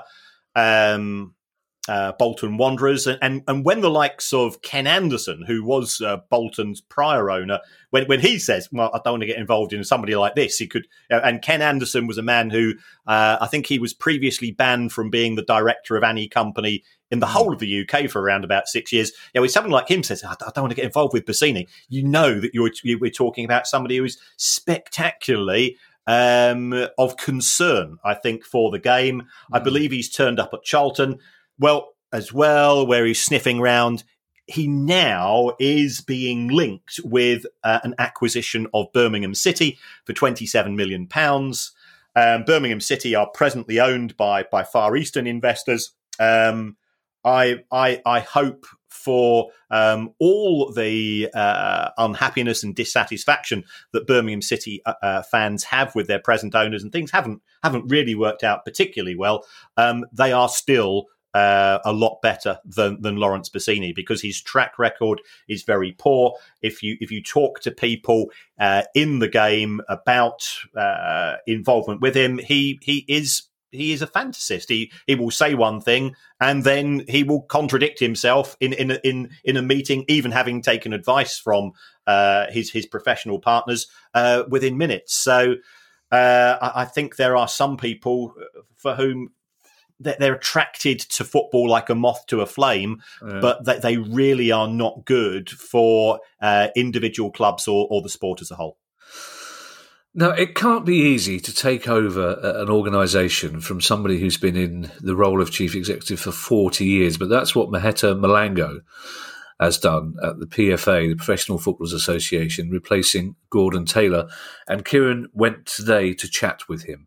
Speaker 4: Bolton Wanderers, and when the likes of Ken Anderson, who was Bolton's prior owner, when he says, "Well, I don't want to get involved in somebody like this," he could. And Ken Anderson was a man who I think he was previously banned from being the director of any company in the whole of the UK for around about 6 years. When somebody like him says, "I don't want to get involved with Bassini," you know that we're talking about somebody who is spectacularly of concern, I think, for the game. I believe he's turned up at Charlton. Where he's sniffing round, he now is being linked with an acquisition of Birmingham City for £27 million. Birmingham City are presently owned by Far Eastern investors. I hope for all the unhappiness and dissatisfaction that Birmingham City fans have with their present owners, and things haven't really worked out particularly well. They are still a lot better than Lawrence Bassini, because his track record is very poor. If you talk to people in the game about involvement with him, he is a fantasist. He will say one thing and then he will contradict himself in a meeting, even having taken advice from his professional partners within minutes. So I think there are some people for whom they're attracted to football like a moth to a flame, but they really are not good for individual clubs or the sport as a whole.
Speaker 3: Now, it can't be easy to take over an organisation from somebody who's been in the role of chief executive for 40 years, but that's what Maheta Malango has done at the PFA, the Professional Footballers Association, replacing Gordon Taylor. And Kieran went today to chat with him.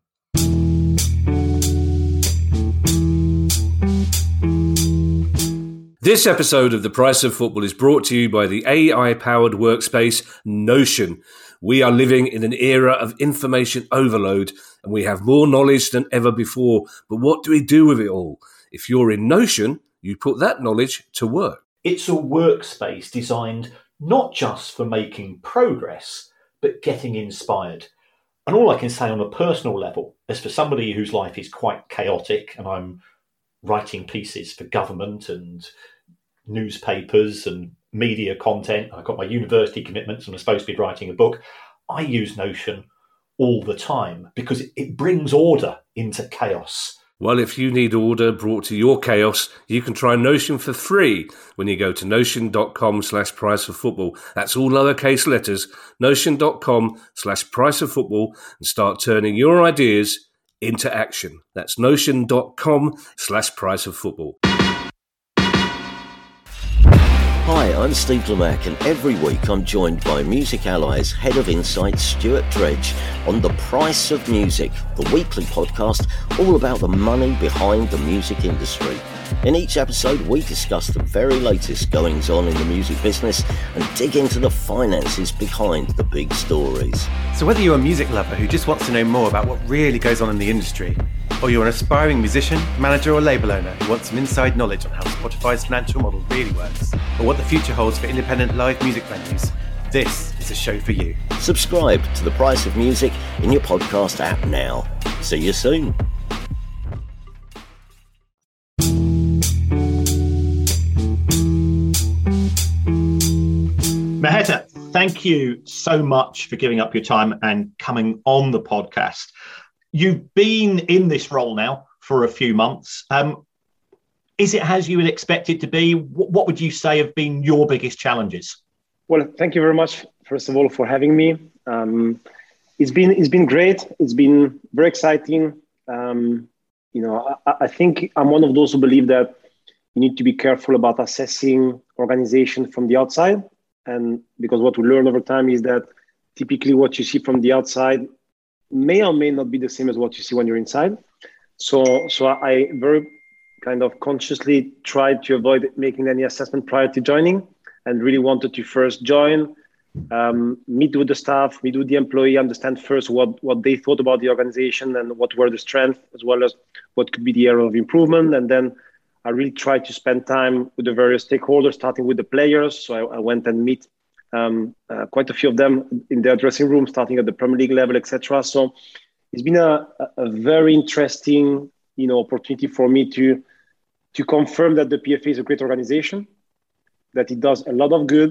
Speaker 3: This episode of The Price of Football is brought to you by the AI-powered workspace Notion. We are living in an era of information overload, and we have more knowledge than ever before. But what do we do with it all? If you're in Notion, you put that knowledge to work.
Speaker 5: It's a workspace designed not just for making progress, but getting inspired. And all I can say on a personal level is, for somebody whose life is quite chaotic, and I'm writing pieces for government and newspapers and media content, I've got my university commitments and I'm supposed to be writing a book, I use Notion all the time because it brings order into chaos.
Speaker 3: Well, if you need order brought to your chaos, you can try Notion for free when you go to notion.com/priceoffootball. That's all lowercase letters, notion.com/priceoffootball, and start turning your ideas into action. That's notion.com/priceoffootball.
Speaker 6: Hi, I'm Steve Lamacq, and every week I'm joined by Music Ally's Head of Insight, Stuart Dredge, on The Price of Music, the weekly podcast all about the money behind the music industry. In each episode, we discuss the very latest goings-on in the music business and dig into the finances behind the big stories.
Speaker 7: So whether you're a music lover who just wants to know more about what really goes on in the industry, or you're an aspiring musician, manager or label owner who wants some inside knowledge on how Spotify's financial model really works, or what the future holds for independent live music venues, this is a show for you.
Speaker 6: Subscribe to The Price of Music in your podcast app now. See you soon.
Speaker 4: Maheta, thank you so much for giving up your time and coming on the podcast. You've been in this role now for a few months. Is it as you would expect it to be? What would you say have been your biggest challenges?
Speaker 8: Well, thank you very much first of all, for having me. It's been great. It's been very exciting. I think I'm one of those who believe that you need to be careful about assessing organization from the outside. And because what we learn over time is that typically what you see from the outside may or may not be the same as what you see when you're inside. So I very kind of consciously tried to avoid making any assessment prior to joining, and really wanted to first join, meet with the staff, meet with the employee, understand first what they thought about the organization and what were the strengths, as well as what could be the area of improvement. And then I really tried to spend time with the various stakeholders, starting with the players. So I went and meet quite a few of them in their dressing room, starting at the Premier League level, etc. So it's been a very interesting, opportunity for me to confirm that the PFA is a great organization, that it does a lot of good,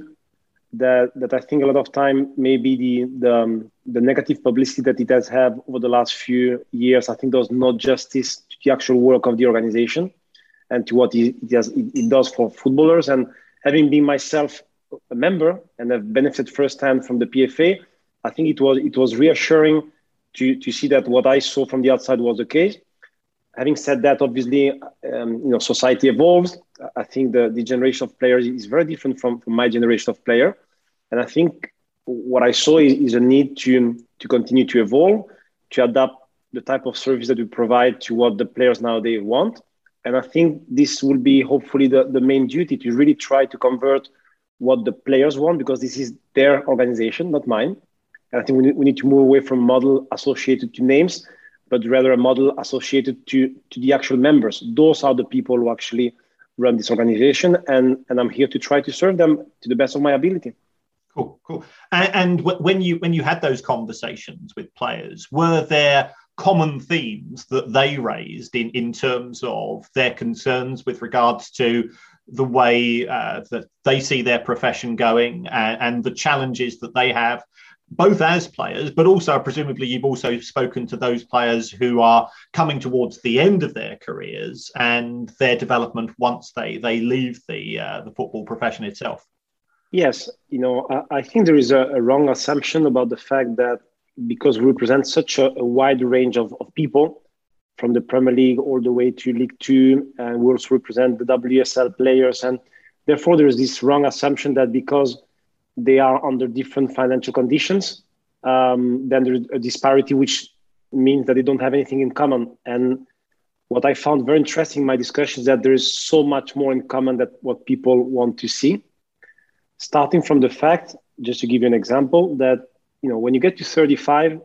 Speaker 8: that I think a lot of time maybe the negative publicity that it has had over the last few years, I think does not justice to the actual work of the organization and to what it does for footballers. And having been myself a member and have benefited firsthand from the PFA, I think it was reassuring to see that what I saw from the outside was the case. Having said that, obviously, society evolves. I think the generation of players is very different from my generation of player. And I think what I saw is a need to continue to evolve, to adapt the type of service that we provide to what the players nowadays want. And I think this will be hopefully the main duty, to really try to convert what the players want, because this is their organization, not mine. And I think we need to move away from a model associated to names, but rather a model associated to the actual members. Those are the people who actually run this organization, and I'm here to try to serve them to the best of my ability.
Speaker 4: Cool. And when you had those conversations with players, were there common themes that they raised in terms of their concerns with regards to the way that they see their profession going and the challenges that they have, both as players, but also presumably you've also spoken to those players who are coming towards the end of their careers and their development once they leave the football profession itself?
Speaker 8: Yes, I think there is a wrong assumption about the fact that because we represent such a wide range of people, from the Premier League all the way to League Two, and we also represent the WSL players, and therefore there is this wrong assumption that because they are under different financial conditions, then there's a disparity, which means that they don't have anything in common. And what I found very interesting in my discussion is that there is so much more in common than what people want to see. Starting from the fact, just to give you an example, that when you get to 35,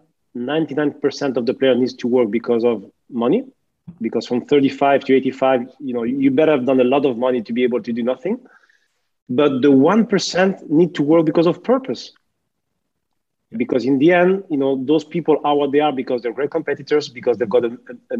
Speaker 8: 99% of the player needs to work because of money. Because from 35 to 85, you better have done a lot of money to be able to do nothing. But the 1% need to work because of purpose. Because in the end, those people are what they are because they're great competitors, because they've got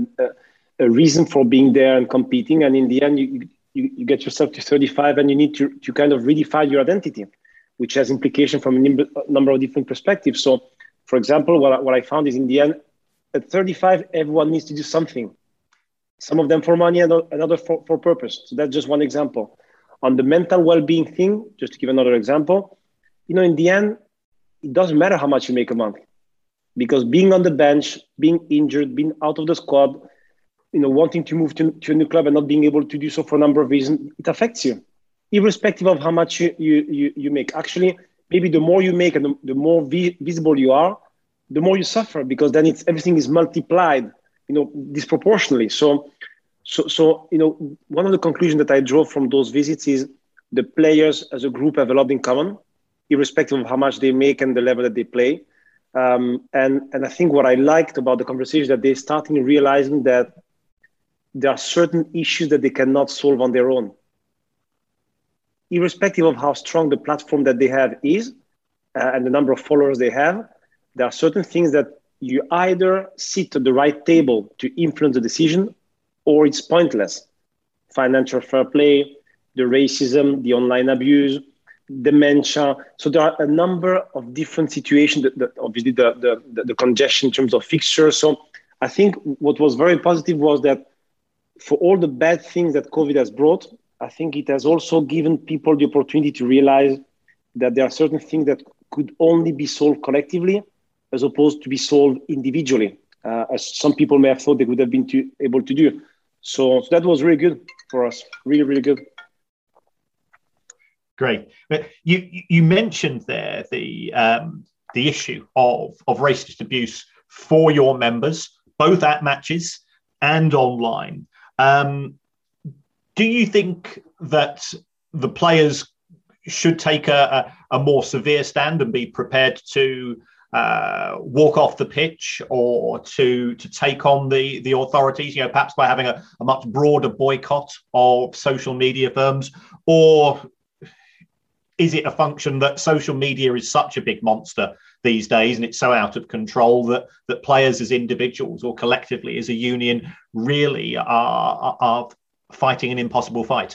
Speaker 8: a reason for being there and competing. And in the end, you get yourself to 35 and you need to kind of redefine your identity, which has implication from a number of different perspectives. So, for example, what I found is in the end, at 35, everyone needs to do something. Some of them for money and another for purpose. So that's just one example. On the mental well-being thing, just to give another example, in the end, it doesn't matter how much you make a month, because being on the bench, being injured, being out of the squad, wanting to move to a new club and not being able to do so for a number of reasons, it affects you, irrespective of how much you make. Actually, maybe the more you make and the more visible you are, the more you suffer, because then everything is multiplied, disproportionately. So, one of the conclusions that I drove from those visits is the players as a group have a lot in common, irrespective of how much they make and the level that they play. And I think what I liked about the conversation is that they're starting realizing that there are certain issues that they cannot solve on their own. Irrespective of how strong the platform that they have is and the number of followers they have, there are certain things that you either sit at the right table to influence the decision, or it's pointless. Financial fair play, the racism, the online abuse, dementia. So there are a number of different situations, obviously the congestion in terms of fixtures. So I think what was very positive was that for all the bad things that COVID has brought, I think it has also given people the opportunity to realize that there are certain things that could only be solved collectively as opposed to be solved individually, as some people may have thought they would have been able to do. So that was really good for us, really, really good.
Speaker 5: Great. But you mentioned there the issue of racist abuse for your members, both at matches and online. Do you think that the players should take a more severe stand and be prepared to walk off the pitch or to take on the authorities, perhaps by having a much broader boycott of social media firms? Or is it a function that social media is such a big monster these days and it's so out of control that players as individuals or collectively as a union really are fighting an impossible fight?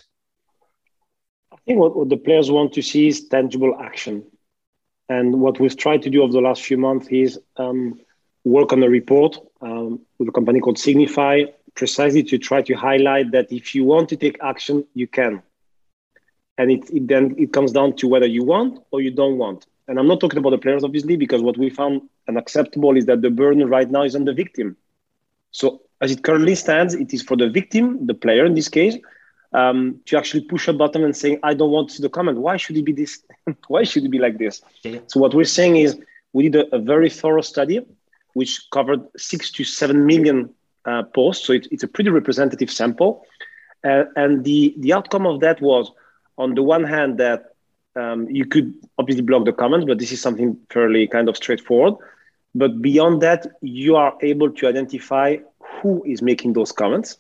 Speaker 8: I think what the players want to see is tangible action. And what we've tried to do over the last few months is work on a report with a company called Signify, precisely to try to highlight that if you want to take action, you can. And it comes down to whether you want or you don't want. And I'm not talking about the players, obviously, because what we found unacceptable is that the burden right now is on the victim. So as it currently stands, it is for the victim, the player in this case, to actually push a button and saying, I don't want to see the comment. Why should it be this? Why should it be like this? Yeah. So what we're saying is we did a very thorough study, which covered 6 to 7 million posts. So it's a pretty representative sample. And the outcome of that was, on the one hand, that you could obviously block the comments, but this is something fairly kind of straightforward. But beyond that, you are able to identify who is making those comments.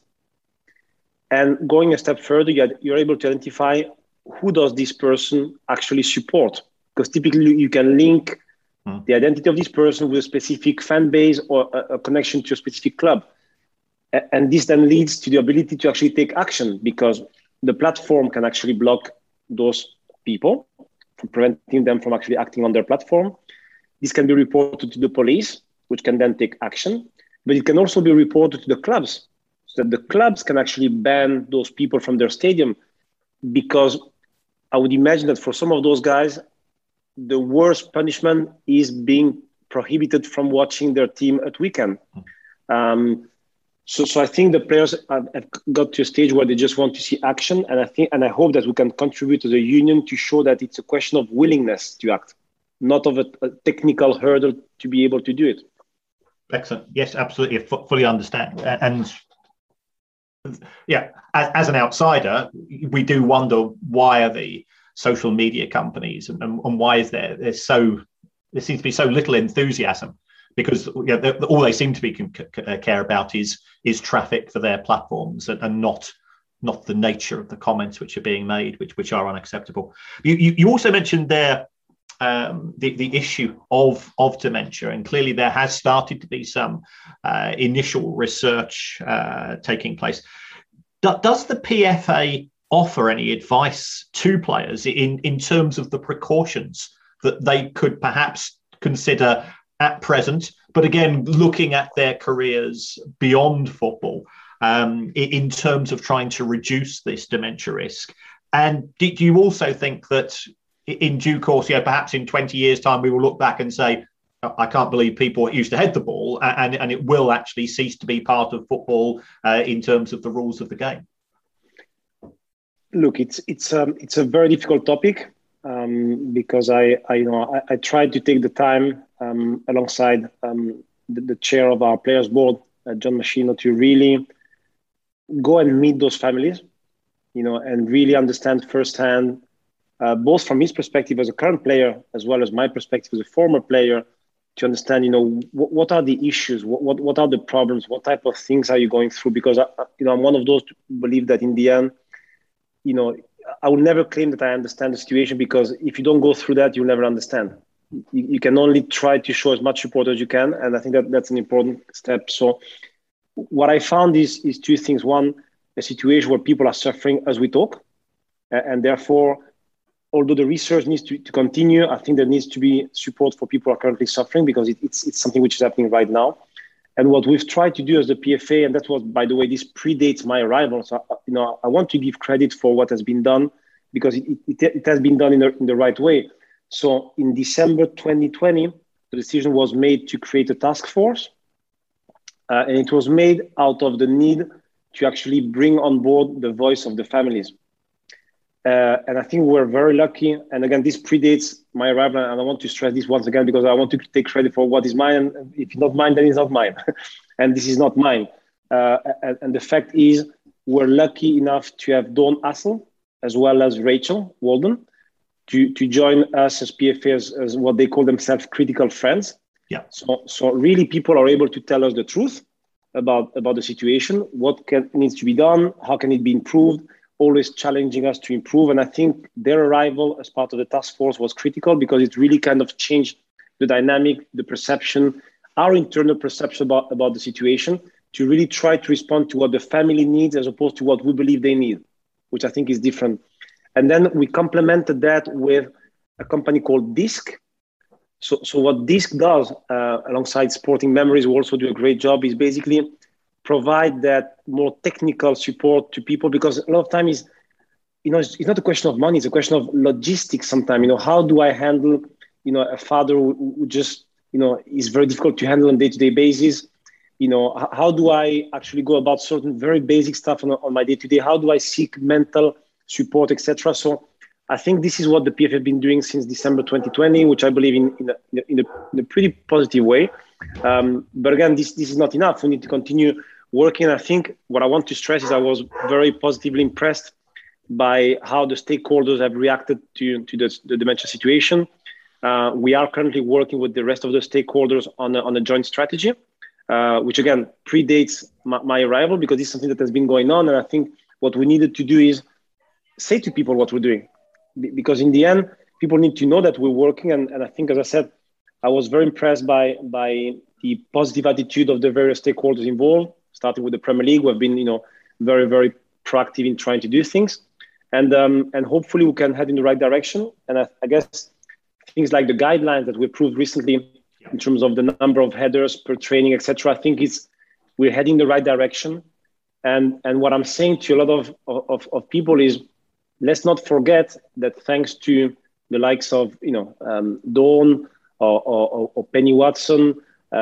Speaker 8: And going a step further, you're able to identify who does this person actually support. Because typically you can link the identity of this person with a specific fan base or a connection to a specific club. And this then leads to the ability to actually take action, because the platform can actually block those people, from preventing them from actually acting on their platform. This can be reported to the police, which can then take action. But it can also be reported to the clubs, so that the clubs can actually ban those people from their stadium. Because I would imagine that for some of those guys, the worst punishment is being prohibited from watching their team at weekend. So I think the players have got to a stage where they just want to see action, and I hope that we can contribute as a union to show that it's a question of willingness to act, not of a technical hurdle to be able to do it.
Speaker 5: Excellent. Yes, absolutely. Fully understand. And yeah, as an outsider, we do wonder, why are the social media companies and why is there seems to be so little enthusiasm? Because all they seem to be care about is traffic for their platforms and not the nature of the comments which are being made, which are unacceptable. You also mentioned there the issue of dementia, and clearly there has started to be some initial research taking place. Does the PFA offer any advice to players in terms of the precautions that they could perhaps consider at present, but again, looking at their careers beyond football, in terms of trying to reduce this dementia risk? And do you also think that in due course, perhaps in 20 years' time, we will look back and say, I can't believe people used to head the ball, and it will actually cease to be part of football in terms of the rules of the game?
Speaker 8: Look, it's a very difficult topic, because I tried to take the time alongside the chair of our players board, John Machino, to really go and meet those families, and really understand firsthand, both from his perspective as a current player, as well as my perspective as a former player, to understand, what are the issues, what are the problems, what type of things are you going through? Because I'm one of those to believe that in the end, I will never claim that I understand the situation, because if you don't go through that, you'll never understand. You can only try to show as much support as you can, and I think that's an important step. So what I found is two things. One, a situation where people are suffering as we talk, and therefore, although the research needs to continue, I think there needs to be support for people who are currently suffering, because it's something which is happening right now. And what we've tried to do as the PFA, and that was, by the way, this predates my arrival. So, I want to give credit for what has been done, because it has been done in the right way. So in December 2020, the decision was made to create a task force. And it was made out of the need to actually bring on board the voice of the families. And I think we're very lucky. And again, this predates my arrival. And I want to stress this once again, because I want to take credit for what is mine. And if it's not mine, then it's not mine. And this is not mine. And the fact is, we're lucky enough to have Dawn Hassel, as well as Rachel Walden, to join us as PFA as what they call themselves critical friends.
Speaker 5: Yeah.
Speaker 8: So really people are able to tell us the truth about the situation, what needs to be done, how can it be improved, always challenging us to improve. And I think their arrival as part of the task force was critical, because it really kind of changed the dynamic, the perception, our internal perception about the situation, to really try to respond to what the family needs as opposed to what we believe they need, which I think is different. And then we complemented that with a company called DISC. So what DISC does, alongside Sporting Memories, who also do a great job, is basically provide that more technical support to people, because a lot of time is, it's not a question of money, it's a question of logistics sometimes. How do I handle, a father who just, is very difficult to handle on a day-to-day basis? How do I actually go about certain very basic stuff on my day-to-day? How do I seek mental support, etc.? So I think this is what the PFA have been doing since December 2020, which I believe in a pretty positive way. But again, this is not enough. We need to continue working. I think what I want to stress is I was very positively impressed by how the stakeholders have reacted to the dementia situation. We are currently working with the rest of the stakeholders on a joint strategy, which again predates my arrival, because this is something that has been going on. And I think what we needed to do is say to people what we're doing, because in the end, people need to know that we're working. And I think, as I said, I was very impressed by the positive attitude of the various stakeholders involved, starting with the Premier League, who have been, very, very proactive in trying to do things. And hopefully we can head in the right direction. And I guess things like the guidelines that we approved recently in terms of the number of headers per training, etc., I think we're heading in the right direction. And what I'm saying to a lot of people is, let's not forget that thanks to the likes of Dawn or Penny Watson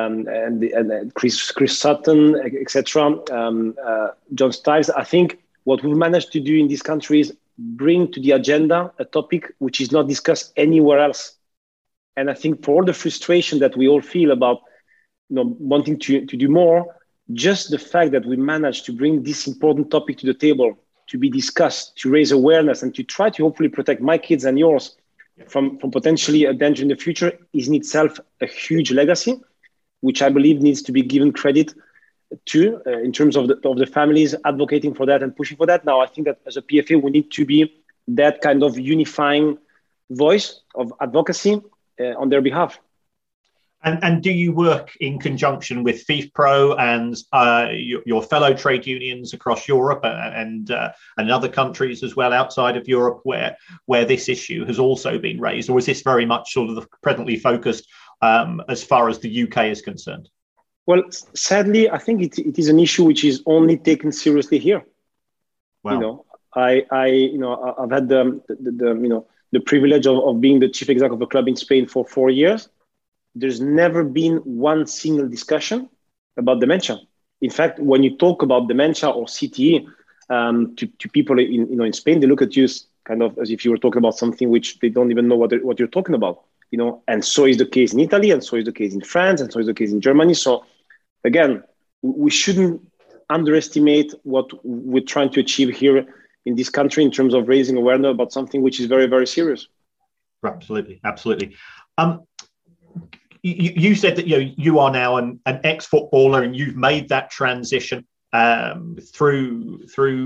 Speaker 8: and Chris Sutton, etc., John Stiles, I think what we've managed to do in this country is bring to the agenda a topic which is not discussed anywhere else. And I think for all the frustration that we all feel about wanting to do more, just the fact that we managed to bring this important topic to the table, to be discussed, to raise awareness, and to try to hopefully protect my kids and yours from potentially a danger in the future is in itself a huge legacy, which I believe needs to be given credit to in terms of the families advocating for that and pushing for that. Now, I think that as a PFA, we need to be that kind of unifying voice of advocacy on their behalf.
Speaker 5: And do you work in conjunction with FIFPro and your fellow trade unions across Europe and other countries as well outside of Europe where this issue has also been raised? Or is this very much sort of presently focused as far as the UK is concerned?
Speaker 8: Well, sadly, I think it is an issue which is only taken seriously here.
Speaker 5: Wow.
Speaker 8: I've had the privilege of being the chief executive of a club in Spain for 4 years. There's never been one single discussion about dementia. In fact, when you talk about dementia or CTE to people in Spain, they look at you kind of as if you were talking about something which they don't even know what you're talking about. And so is the case in Italy, and so is the case in France, and so is the case in Germany. So again, we shouldn't underestimate what we're trying to achieve here in this country in terms of raising awareness about something which is very, very serious.
Speaker 5: Absolutely. You said that you are now an ex-footballer and you've made that transition through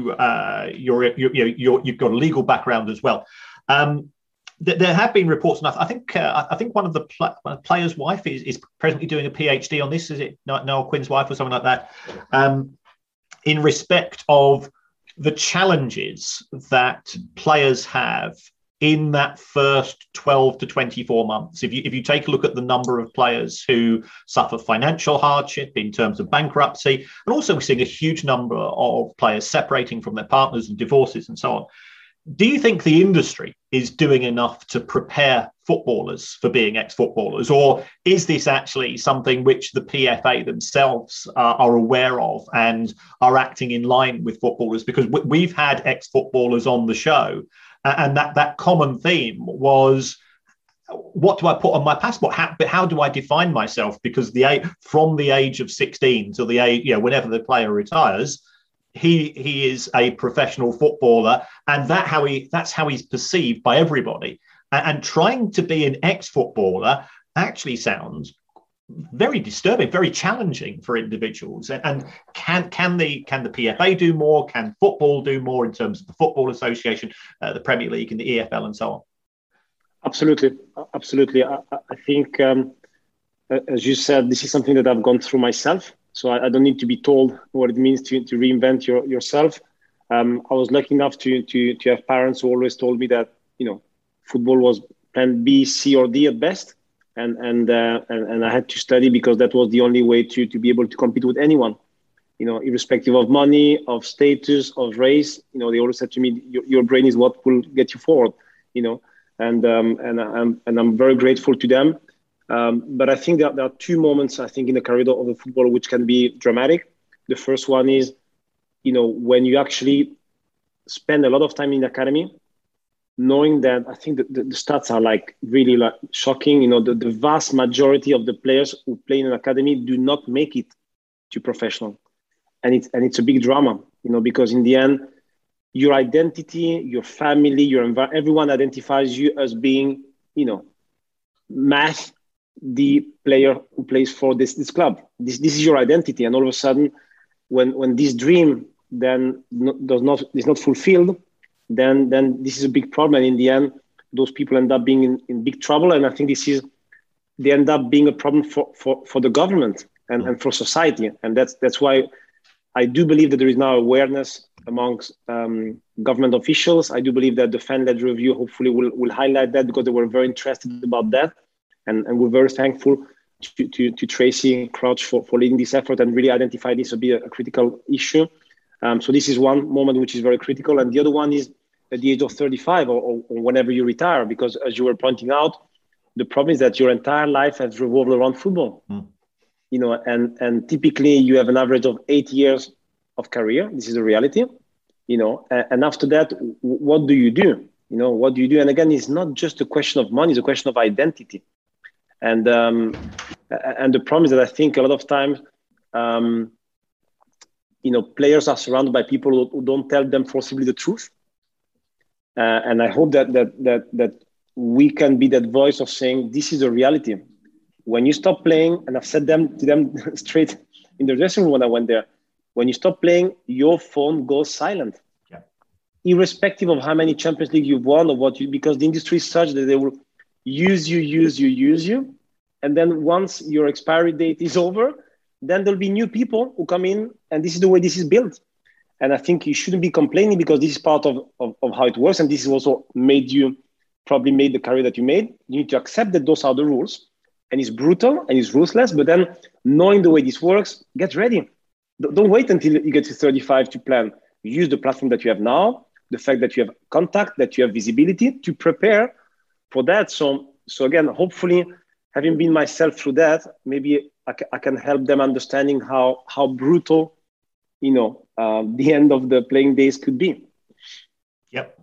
Speaker 5: you've got a legal background as well. There have been reports, and I think one of the player's wife is presently doing a PhD on this. Is it Noel Quinn's wife or something like that? In respect of the challenges that players have in that first 12 to 24 months. If you take a look at the number of players who suffer financial hardship in terms of bankruptcy, and also we're seeing a huge number of players separating from their partners and divorces and so on.
Speaker 4: Do you think the industry is doing enough to prepare footballers for being ex-footballers, or is this actually something which the PFA themselves are aware of and are acting in line with footballers? Because we've had ex-footballers on the show, and that common theme was, what do I put on my passport? How do I define myself? Because from the age of 16 to the age, whenever the player retires, he is a professional footballer, and that's how he's perceived by everybody. And trying to be an ex-footballer actually sounds very disturbing, very challenging for individuals. And can the PFA do more? Can football do more in terms of the Football Association, the Premier League, and the EFL, and so on?
Speaker 8: Absolutely. I think, as you said, this is something that I've gone through myself. So I don't need to be told what it means to reinvent yourself. I was lucky enough to have parents who always told me that, football was plan B, C, or D at best. And I had to study because that was the only way to be able to compete with anyone, irrespective of money, of status, of race. They always said to me, your brain is what will get you forward, and I'm very grateful to them. But I think that there are two moments, I think, in the career of a footballer which can be dramatic. The first one is, when you actually spend a lot of time in the academy, knowing that I think the stats are really shocking. The vast majority of the players who play in an academy do not make it to professional. And it's a big drama, because in the end, your identity, your family, your environment, everyone identifies you as being, Math, the player who plays for this club. This is your identity. And all of a sudden, when this dream then is not fulfilled, then this is a big problem. And in the end, those people end up being in big trouble. And I think they end up being a problem for the government and for society. And that's why I do believe that there is now awareness amongst government officials. I do believe that the fan-led review hopefully will highlight that, because they were very interested about that. And we're very thankful to Tracy Crouch for leading this effort and really identify this to be a critical issue. So this is one moment which is very critical. And the other one is at the age of 35 or whenever you retire, because as you were pointing out, the problem is that your entire life has revolved around football. And typically you have an average of 8 years of career. This is a reality, and after that, what do you do? What do you do? And again, it's not just a question of money, it's a question of identity. And the problem is that I think a lot of times, players are surrounded by people who don't tell them forcibly the truth. And I hope that we can be that voice of saying, this is a reality. When you stop playing, and I've said to them straight in the dressing room when I went there, when you stop playing, your phone goes silent. Yeah. Irrespective of how many Champions League you've won or because the industry is such that they will use you. And then once your expiry date is over, then there'll be new people who come in, and this is the way this is built. And I think you shouldn't be complaining, because this is part of how it works. And this is also probably made the career that you made. You need to accept that those are the rules. And it's brutal and it's ruthless, but then knowing the way this works, get ready. Don't wait until you get to 35 to plan. Use the platform that you have now, the fact that you have contact, that you have visibility to prepare for that. So again, hopefully, having been myself through that, maybe I can help them understanding how brutal, the end of the playing days could be.
Speaker 4: Yep.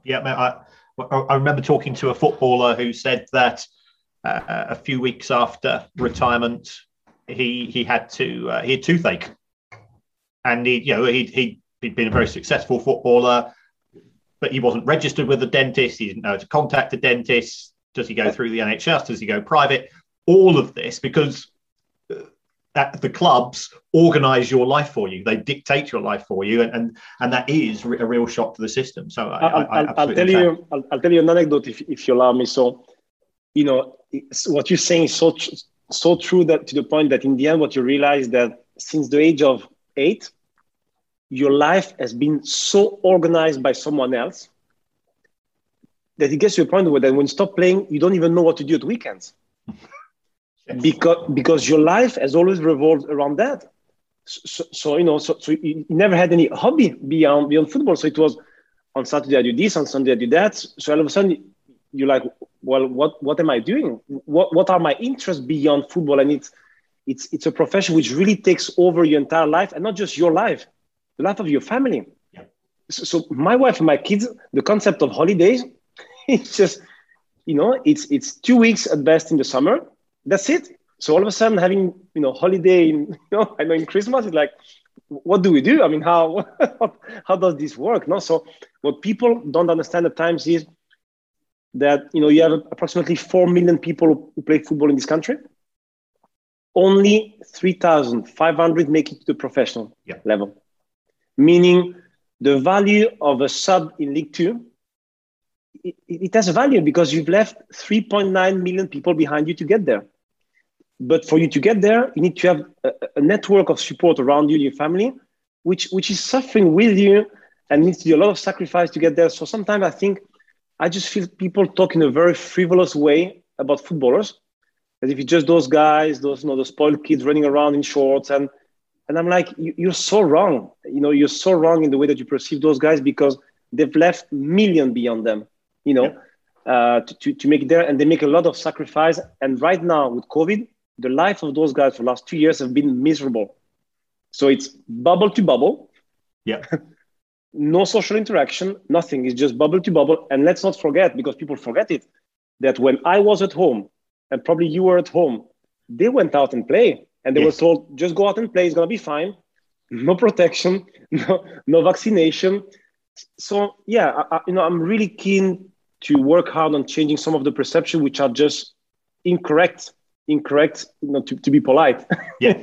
Speaker 4: I remember talking to a footballer who said that a few weeks after retirement, he had toothache, and he'd been a very successful footballer, but he wasn't registered with a dentist. He didn't know how to contact a dentist. Does he go through the NHS? Does he go private? All of this because the clubs organise your life for you. They dictate your life for you, and that is a real shock to the system. So I'll tell you an anecdote if you allow me. So, what you're saying is so true, that to the point that in the end, what you realize that since the age of 8, your life has been so organized by someone else that it gets to a point where then when you stop playing, you don't even know what to do at weekends. Yes. Because your life has always revolved around that. So you never had any hobby beyond football. So it was
Speaker 8: On Saturday I do this, on Sunday I do that. So all of a sudden you're like, well, what am I doing? What are my interests beyond football? And it's a profession which really takes over your entire life, and not just your life, the life of your family.
Speaker 5: Yeah.
Speaker 8: So my wife and my kids, the concept of holidays, it's just, it's 2 weeks at best in the summer. That's it. So all of a sudden having, holiday in, I know in Christmas, it's like, what do we do? I mean, how does this work? No. So what people don't understand at times is that, you have approximately 4 million people who play football in this country. Only 3,500 make it to the professional level. Meaning the value of a sub in League Two, it has a value because you've left 3.9 million people behind you to get there. But for you to get there, you need to have a network of support around you, your family, which is suffering with you and needs to do a lot of sacrifice to get there. So sometimes I just feel people talk in a very frivolous way about footballers, as if it's just those guys, those spoiled kids running around in shorts. And I'm like, you're so wrong. You're so wrong in the way that you perceive those guys, because they've left million beyond them, to make it there. And they make a lot of sacrifice. And right now with COVID, the life of those guys for the last 2 years have been miserable. So it's bubble to bubble.
Speaker 5: Yeah.
Speaker 8: No social interaction, nothing. It's just bubble to bubble. And let's not forget, because people forget it, that when I was at home, and probably you were at home, they went out and play. And they were told, just go out and play. It's going to be fine. No protection, no vaccination. So, I'm really keen to work hard on changing some of the perception, which are just incorrect, to be polite.
Speaker 5: Yeah.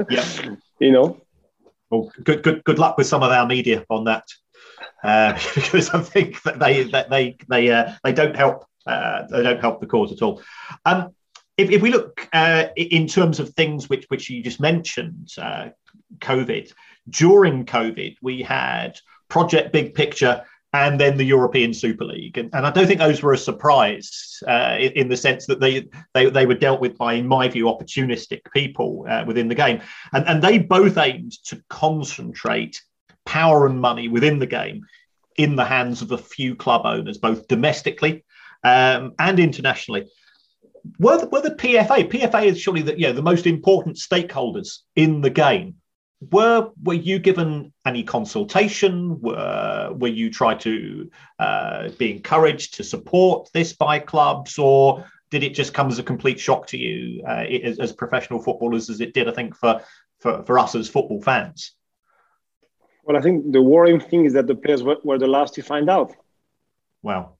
Speaker 8: Well,
Speaker 5: good luck with some of our media on that, because I think that they don't help. They don't help the cause at all. If we look in terms of things which you just mentioned, COVID. During COVID, we had Project Big Picture and then the European Super League. And I don't think those were a surprise in the sense that they were dealt with by, in my view, opportunistic people within the game. And they both aimed to concentrate power and money within the game in the hands of a few club owners, both domestically and internationally. Were the PFA is surely the most important stakeholders in the game. Were you given any consultation? Were you tried to be encouraged to support this by clubs, or did it just come as a complete shock to you as professional footballers, as it did, I think, for us as football fans?
Speaker 8: Well, I think the worrying thing is that the players were the last to find out.
Speaker 5: Wow.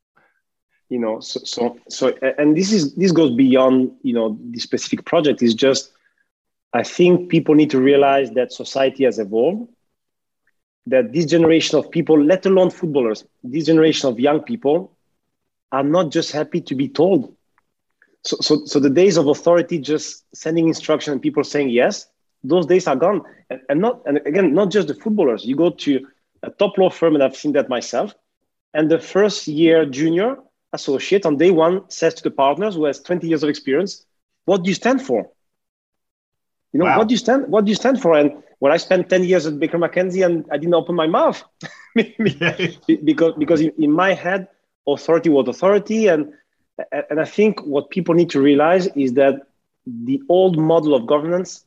Speaker 8: So and this goes beyond the specific project. Is just, I think people need to realize that society has evolved, that this generation of people, let alone footballers, this generation of young people are not just happy to be told. So the days of authority just sending instruction and people saying yes, those days are gone. And again, not just the footballers. You go to a top law firm, and I've seen that myself, and the first year junior associate on day one says to the partners, who has 20 years of experience, what do you stand for?
Speaker 5: Wow.
Speaker 8: What do you stand for? And when I spent 10 years at Baker McKenzie and I didn't open my mouth because in my head, authority was authority. And I think what people need to realize is that the old model of governance,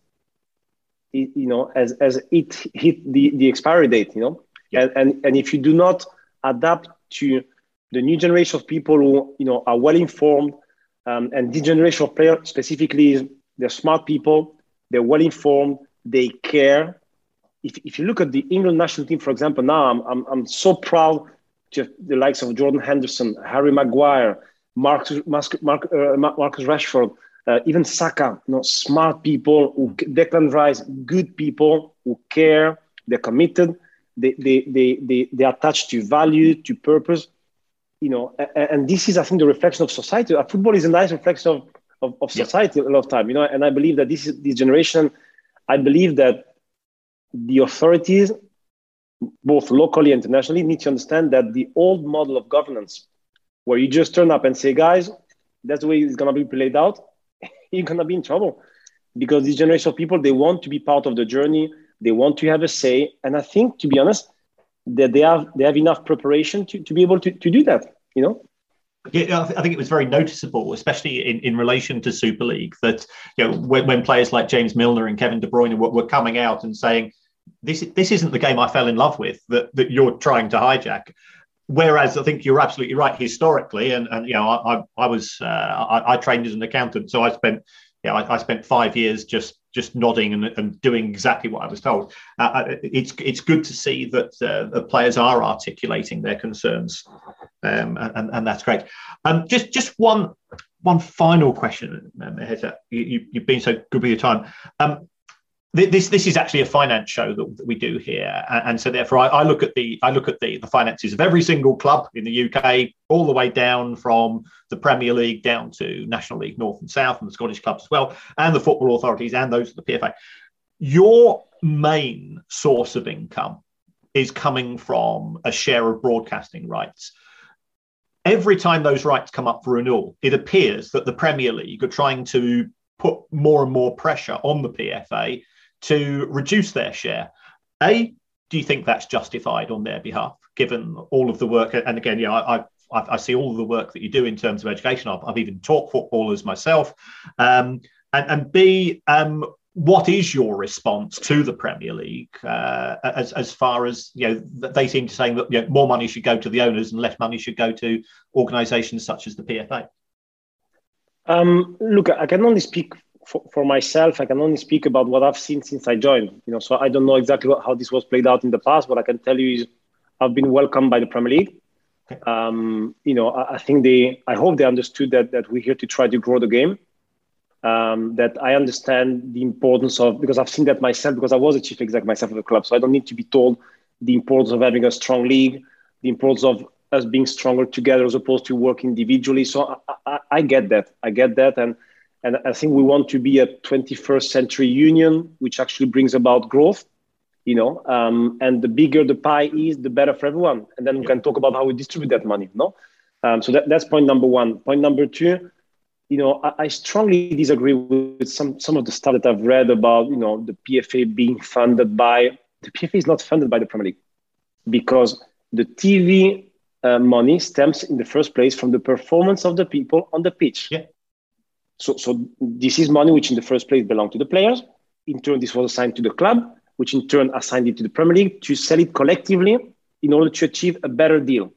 Speaker 8: as it hit the expiry date, and if you do not adapt to the new generation of people who are well informed, and this generation of players specifically, they're smart people, they're well informed, they care. If you look at the England national team, for example, now I'm so proud to have the likes of Jordan Henderson, Harry Maguire, Marcus Rashford, even Saka. Smart people, Declan Rice, good people who care, they're committed, they are attached to value, to purpose. And this is, I think, the reflection of society. Football is a nice reflection of society a lot of time, and I believe that this generation, I believe that the authorities, both locally and internationally, need to understand that the old model of governance, where you just turn up and say, guys, that's the way it's going to be played out, you're going to be in trouble. Because this generation of people, they want to be part of the journey, they want to have a say. And I think, to be honest, that they have enough preparation to be able to do that, you know?
Speaker 5: Yeah, I think it was very noticeable, especially in relation to Super League, that when players like James Milner and Kevin De Bruyne were coming out and saying, this isn't the game I fell in love with that you're trying to hijack. Whereas I think you're absolutely right historically, and I trained as an accountant, so I spent 5 years just nodding and doing exactly what I was told. It's good to see that the players are articulating their concerns, and that's great. Just one final question, Maheta. You've been so good with your time. This is actually a finance show that we do here, and so therefore I look at the finances of every single club in the UK, all the way down from the Premier League down to National League North and South, and the Scottish clubs as well, and the football authorities, and those of the PFA. Your main source of income is coming from a share of broadcasting rights. Every time those rights come up for renewal, it appears that the Premier League are trying to put more and more pressure on the PFA to reduce their share. Do you think that's justified on their behalf, given all of the work? And again, I see all of the work that you do in terms of education. I've even taught footballers myself. And B, what is your response to the Premier League as far as they seem to saying that more money should go to the owners and less money should go to organisations such as the PFA?
Speaker 8: Look, I can only speak for myself. I can only speak about what I've seen since I joined. So I don't know exactly how this was played out in the past. What I can tell you is I've been welcomed by the Premier League. Okay. I think I hope they understood that we're here to try to grow the game. That I understand the importance of, because I've seen that myself, because I was a chief exec myself of the club. So I don't need to be told the importance of having a strong league, the importance of us being stronger together as opposed to working individually. So I get that. And I think we want to be a 21st century union, which actually brings about growth, and the bigger the pie is, the better for everyone. And then we can talk about how we distribute that money, no? So that's point number one. Point number two, I strongly disagree with some of the stuff that I've read about, the PFA being funded by, the PFA is not funded by the Premier League, because the TV money stems in the first place from the performance of the people on the pitch. Yeah. So this is money which in the first place belonged to the players. In turn, this was assigned to the club, which in turn assigned it to the Premier League to sell it collectively in order to achieve a better deal.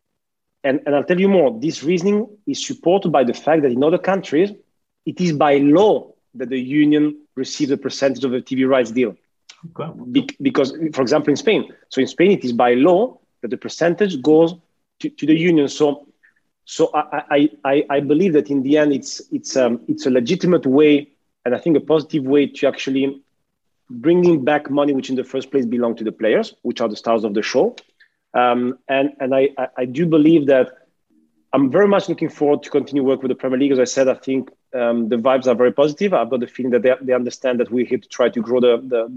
Speaker 8: And I'll tell you more, this reasoning is supported by the fact that in other countries, it is by law that the union receives a percentage of the TV rights deal. Okay. Because, for example, in Spain. So in Spain, it is by law that the percentage goes to the union. So I believe that in the end, it's a legitimate way, and I think a positive way to actually bringing back money, which in the first place belong to the players, which are the stars of the show. And I do believe that I'm very much looking forward to continue work with the Premier League. As I said, I think the vibes are very positive. I've got the feeling that they understand that we're here to try to grow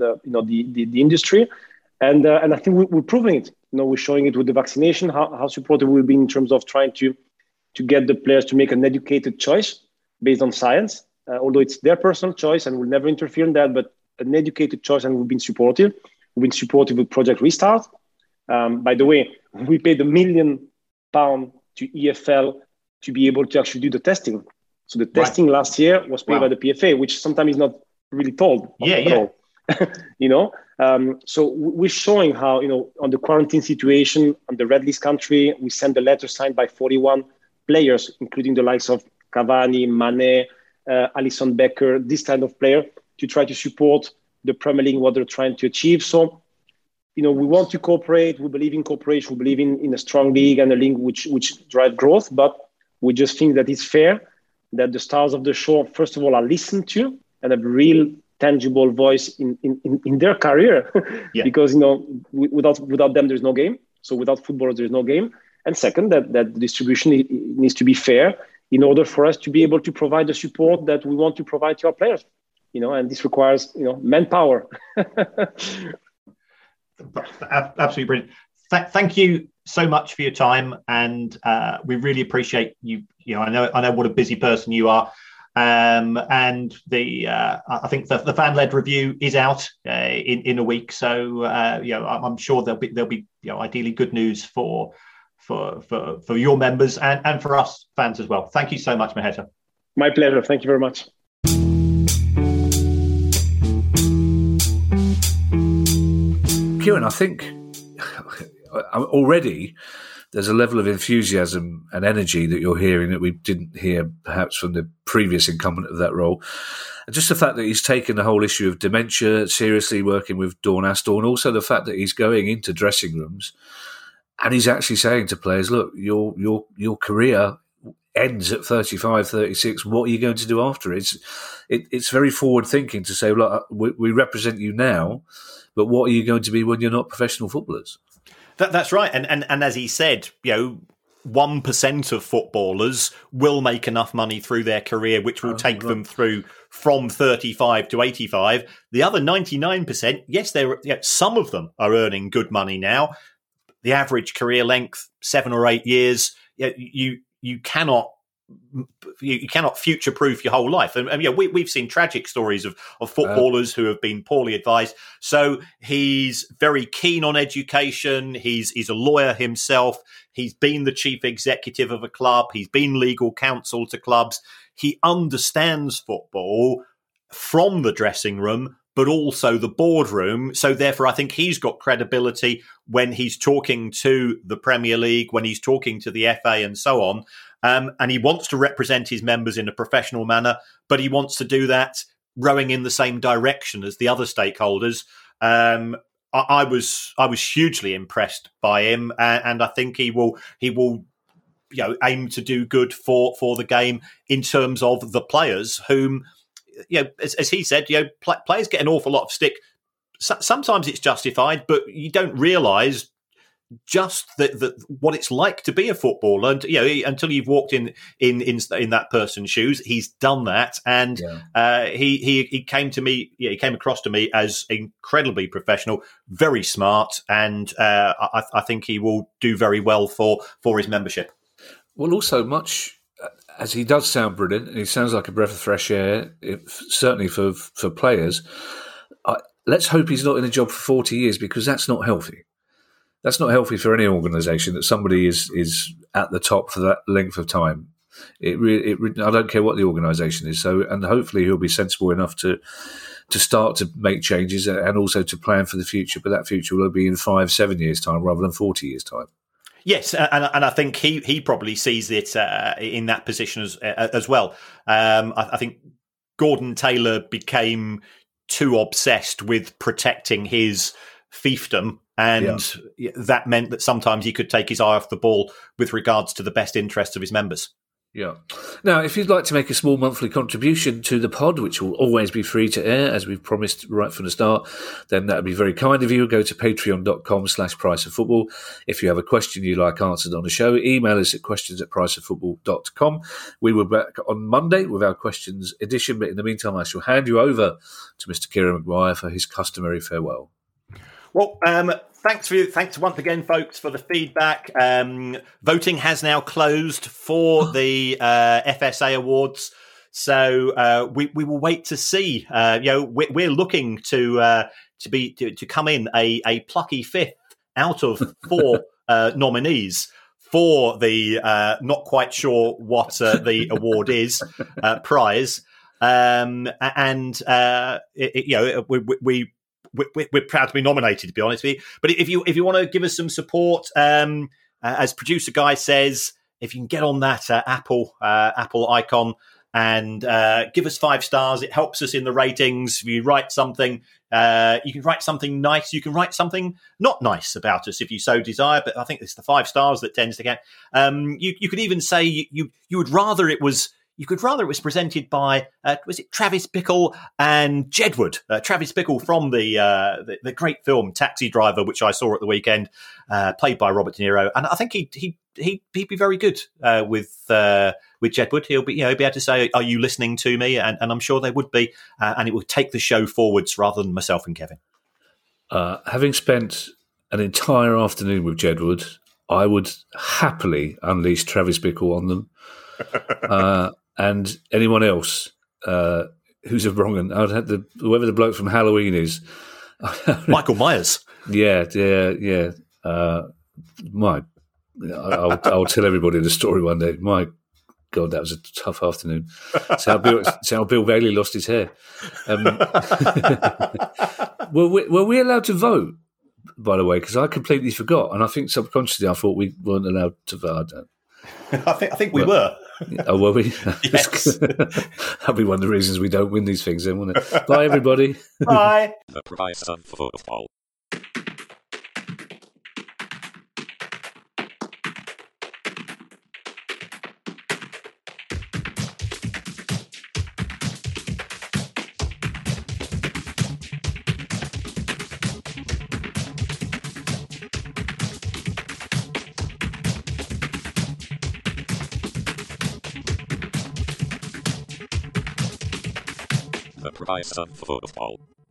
Speaker 8: the industry, and I think we're proving it. We're showing it with the vaccination, how supportive we've been in terms of trying to get the players to make an educated choice based on science, although it's their personal choice and we'll never interfere in that, but an educated choice, and we've been supportive. We've been supportive with Project Restart. By the way, we paid £1 million to EFL to be able to actually do the testing. So the testing last year was paid by the PFA, which sometimes is not really told at all. So we're showing how, on the quarantine situation, on the red list country, we sent a letter signed by 41 players, including the likes of Cavani, Mane, Alisson Becker, this kind of player, to try to support the Premier League, what they're trying to achieve. So, we want to cooperate. We believe in cooperation. We believe in a strong league and a league which drive growth. But we just think that it's fair that the stars of the show, first of all, are listened to and have real tangible voice in their career. Because, without them, there's no game. So without footballers, there's no game. And second, that the distribution needs to be fair in order for us to be able to provide the support that we want to provide to our players. And this requires, manpower.
Speaker 5: Absolutely brilliant. Thank you so much for your time, and we really appreciate you. I know what a busy person you are.
Speaker 4: And I think the fan-led review is out in a week, so I'm sure there'll be ideally good news for your members and for us fans as well. Thank you so much, Maheta.
Speaker 8: My pleasure. Thank you very much.
Speaker 3: Kieran, I think already there's a level of enthusiasm and energy that you're hearing that we didn't hear perhaps from the previous incumbent of that role. And just the fact that he's taken the whole issue of dementia seriously, working with Dawn Astor, and also the fact that he's going into dressing rooms and he's actually saying to players, look, your career ends at 35, 36. What are you going to do after? It's very forward thinking to say, look, we represent you now, but what are you going to be when you're not professional footballers?
Speaker 4: That's right. And as he said, 1% of footballers will make enough money through their career, which will take them through from 35 to 85. The other 99%, yes, some of them are earning good money now. The average career length, 7 or 8 years. You cannot future-proof your whole life. And we've seen tragic stories of footballers who have been poorly advised. So he's very keen on education. He's a lawyer himself. He's been the chief executive of a club. He's been legal counsel to clubs. He understands football from the dressing room, but also the boardroom. So therefore, I think he's got credibility when he's talking to the Premier League, when he's talking to the FA and so on. And he wants to represent his members in a professional manner, but he wants to do that rowing in the same direction as the other stakeholders. I was hugely impressed by him, and I think he will aim to do good for the game in terms of the players whom, as he said, players get an awful lot of stick. Sometimes it's justified, but you don't realise just what it's like to be a footballer, and until you've walked in that person's shoes. He's done that, and he came to me. He came across to me as incredibly professional, very smart, and I think he will do very well for his membership.
Speaker 3: Well, also much as he does sound brilliant, and he sounds like a breath of fresh air, certainly for players. Let's hope he's not in a job for 40 years, because that's not healthy. That's not healthy for any organisation, that somebody is at the top for that length of time. I don't care what the organisation is. So, and hopefully he'll be sensible enough to start to make changes and also to plan for the future. But that future will be in 5-7 years' time rather than 40 years' time.
Speaker 4: Yes, and I think he probably sees it in that position as well. I think Gordon Taylor became too obsessed with protecting his fiefdom, and that meant that sometimes he could take his eye off the ball with regards to the best interests of his members.
Speaker 3: Yeah. Now, if you'd like to make a small monthly contribution to the pod, which will always be free to air, as we've promised right from the start, then that would be very kind of you. Go to patreon.com/priceoffootball. If you have a question you'd like answered on the show, email us at questions@priceoffootball.com. We will be back on Monday with our questions edition, but in the meantime, I shall hand you over to Mr. Kieran Maguire for his customary farewell.
Speaker 4: Well, thanks once again, folks, for the feedback. Voting has now closed for the FSA awards, so we will wait to see. We're looking to come in a plucky fifth out of 4 nominees for the not quite sure what the award is prize, We're proud to be nominated, to be honest with you. But if you want to give us some support, as producer Guy says, if you can get on that Apple icon and give us 5 stars, it helps us in the ratings. If you write something, you can write something nice. You can write something not nice about us if you so desire. But I think it's the 5 stars that tends to get. You could even say you would rather it was. You could rather it was presented by, was it Travis Bickle and Jedward? Travis Bickle from the great film Taxi Driver, which I saw at the weekend, played by Robert De Niro, and I think he'd be very good with Jedward. He'll be able to say, "Are you listening to me?" And I'm sure they would be, and it would take the show forwards rather than myself and Kevin.
Speaker 3: Having spent an entire afternoon with Jedward, I would happily unleash Travis Bickle on them. and anyone else who's a wrong un. I'd have whoever the bloke from Halloween is.
Speaker 4: Michael Myers.
Speaker 3: Yeah. I'll tell everybody the story one day. My God, that was a tough afternoon. It's how Bill Bailey lost his hair. Were we allowed to vote, by the way? Because I completely forgot, and I think subconsciously I thought we weren't allowed to vote.
Speaker 4: I think we were.
Speaker 3: Oh, were we?
Speaker 4: Yes.
Speaker 3: That'll be one of the reasons we don't win these things then, won't it? Bye, everybody.
Speaker 4: Bye.
Speaker 9: The price of football. The price of football.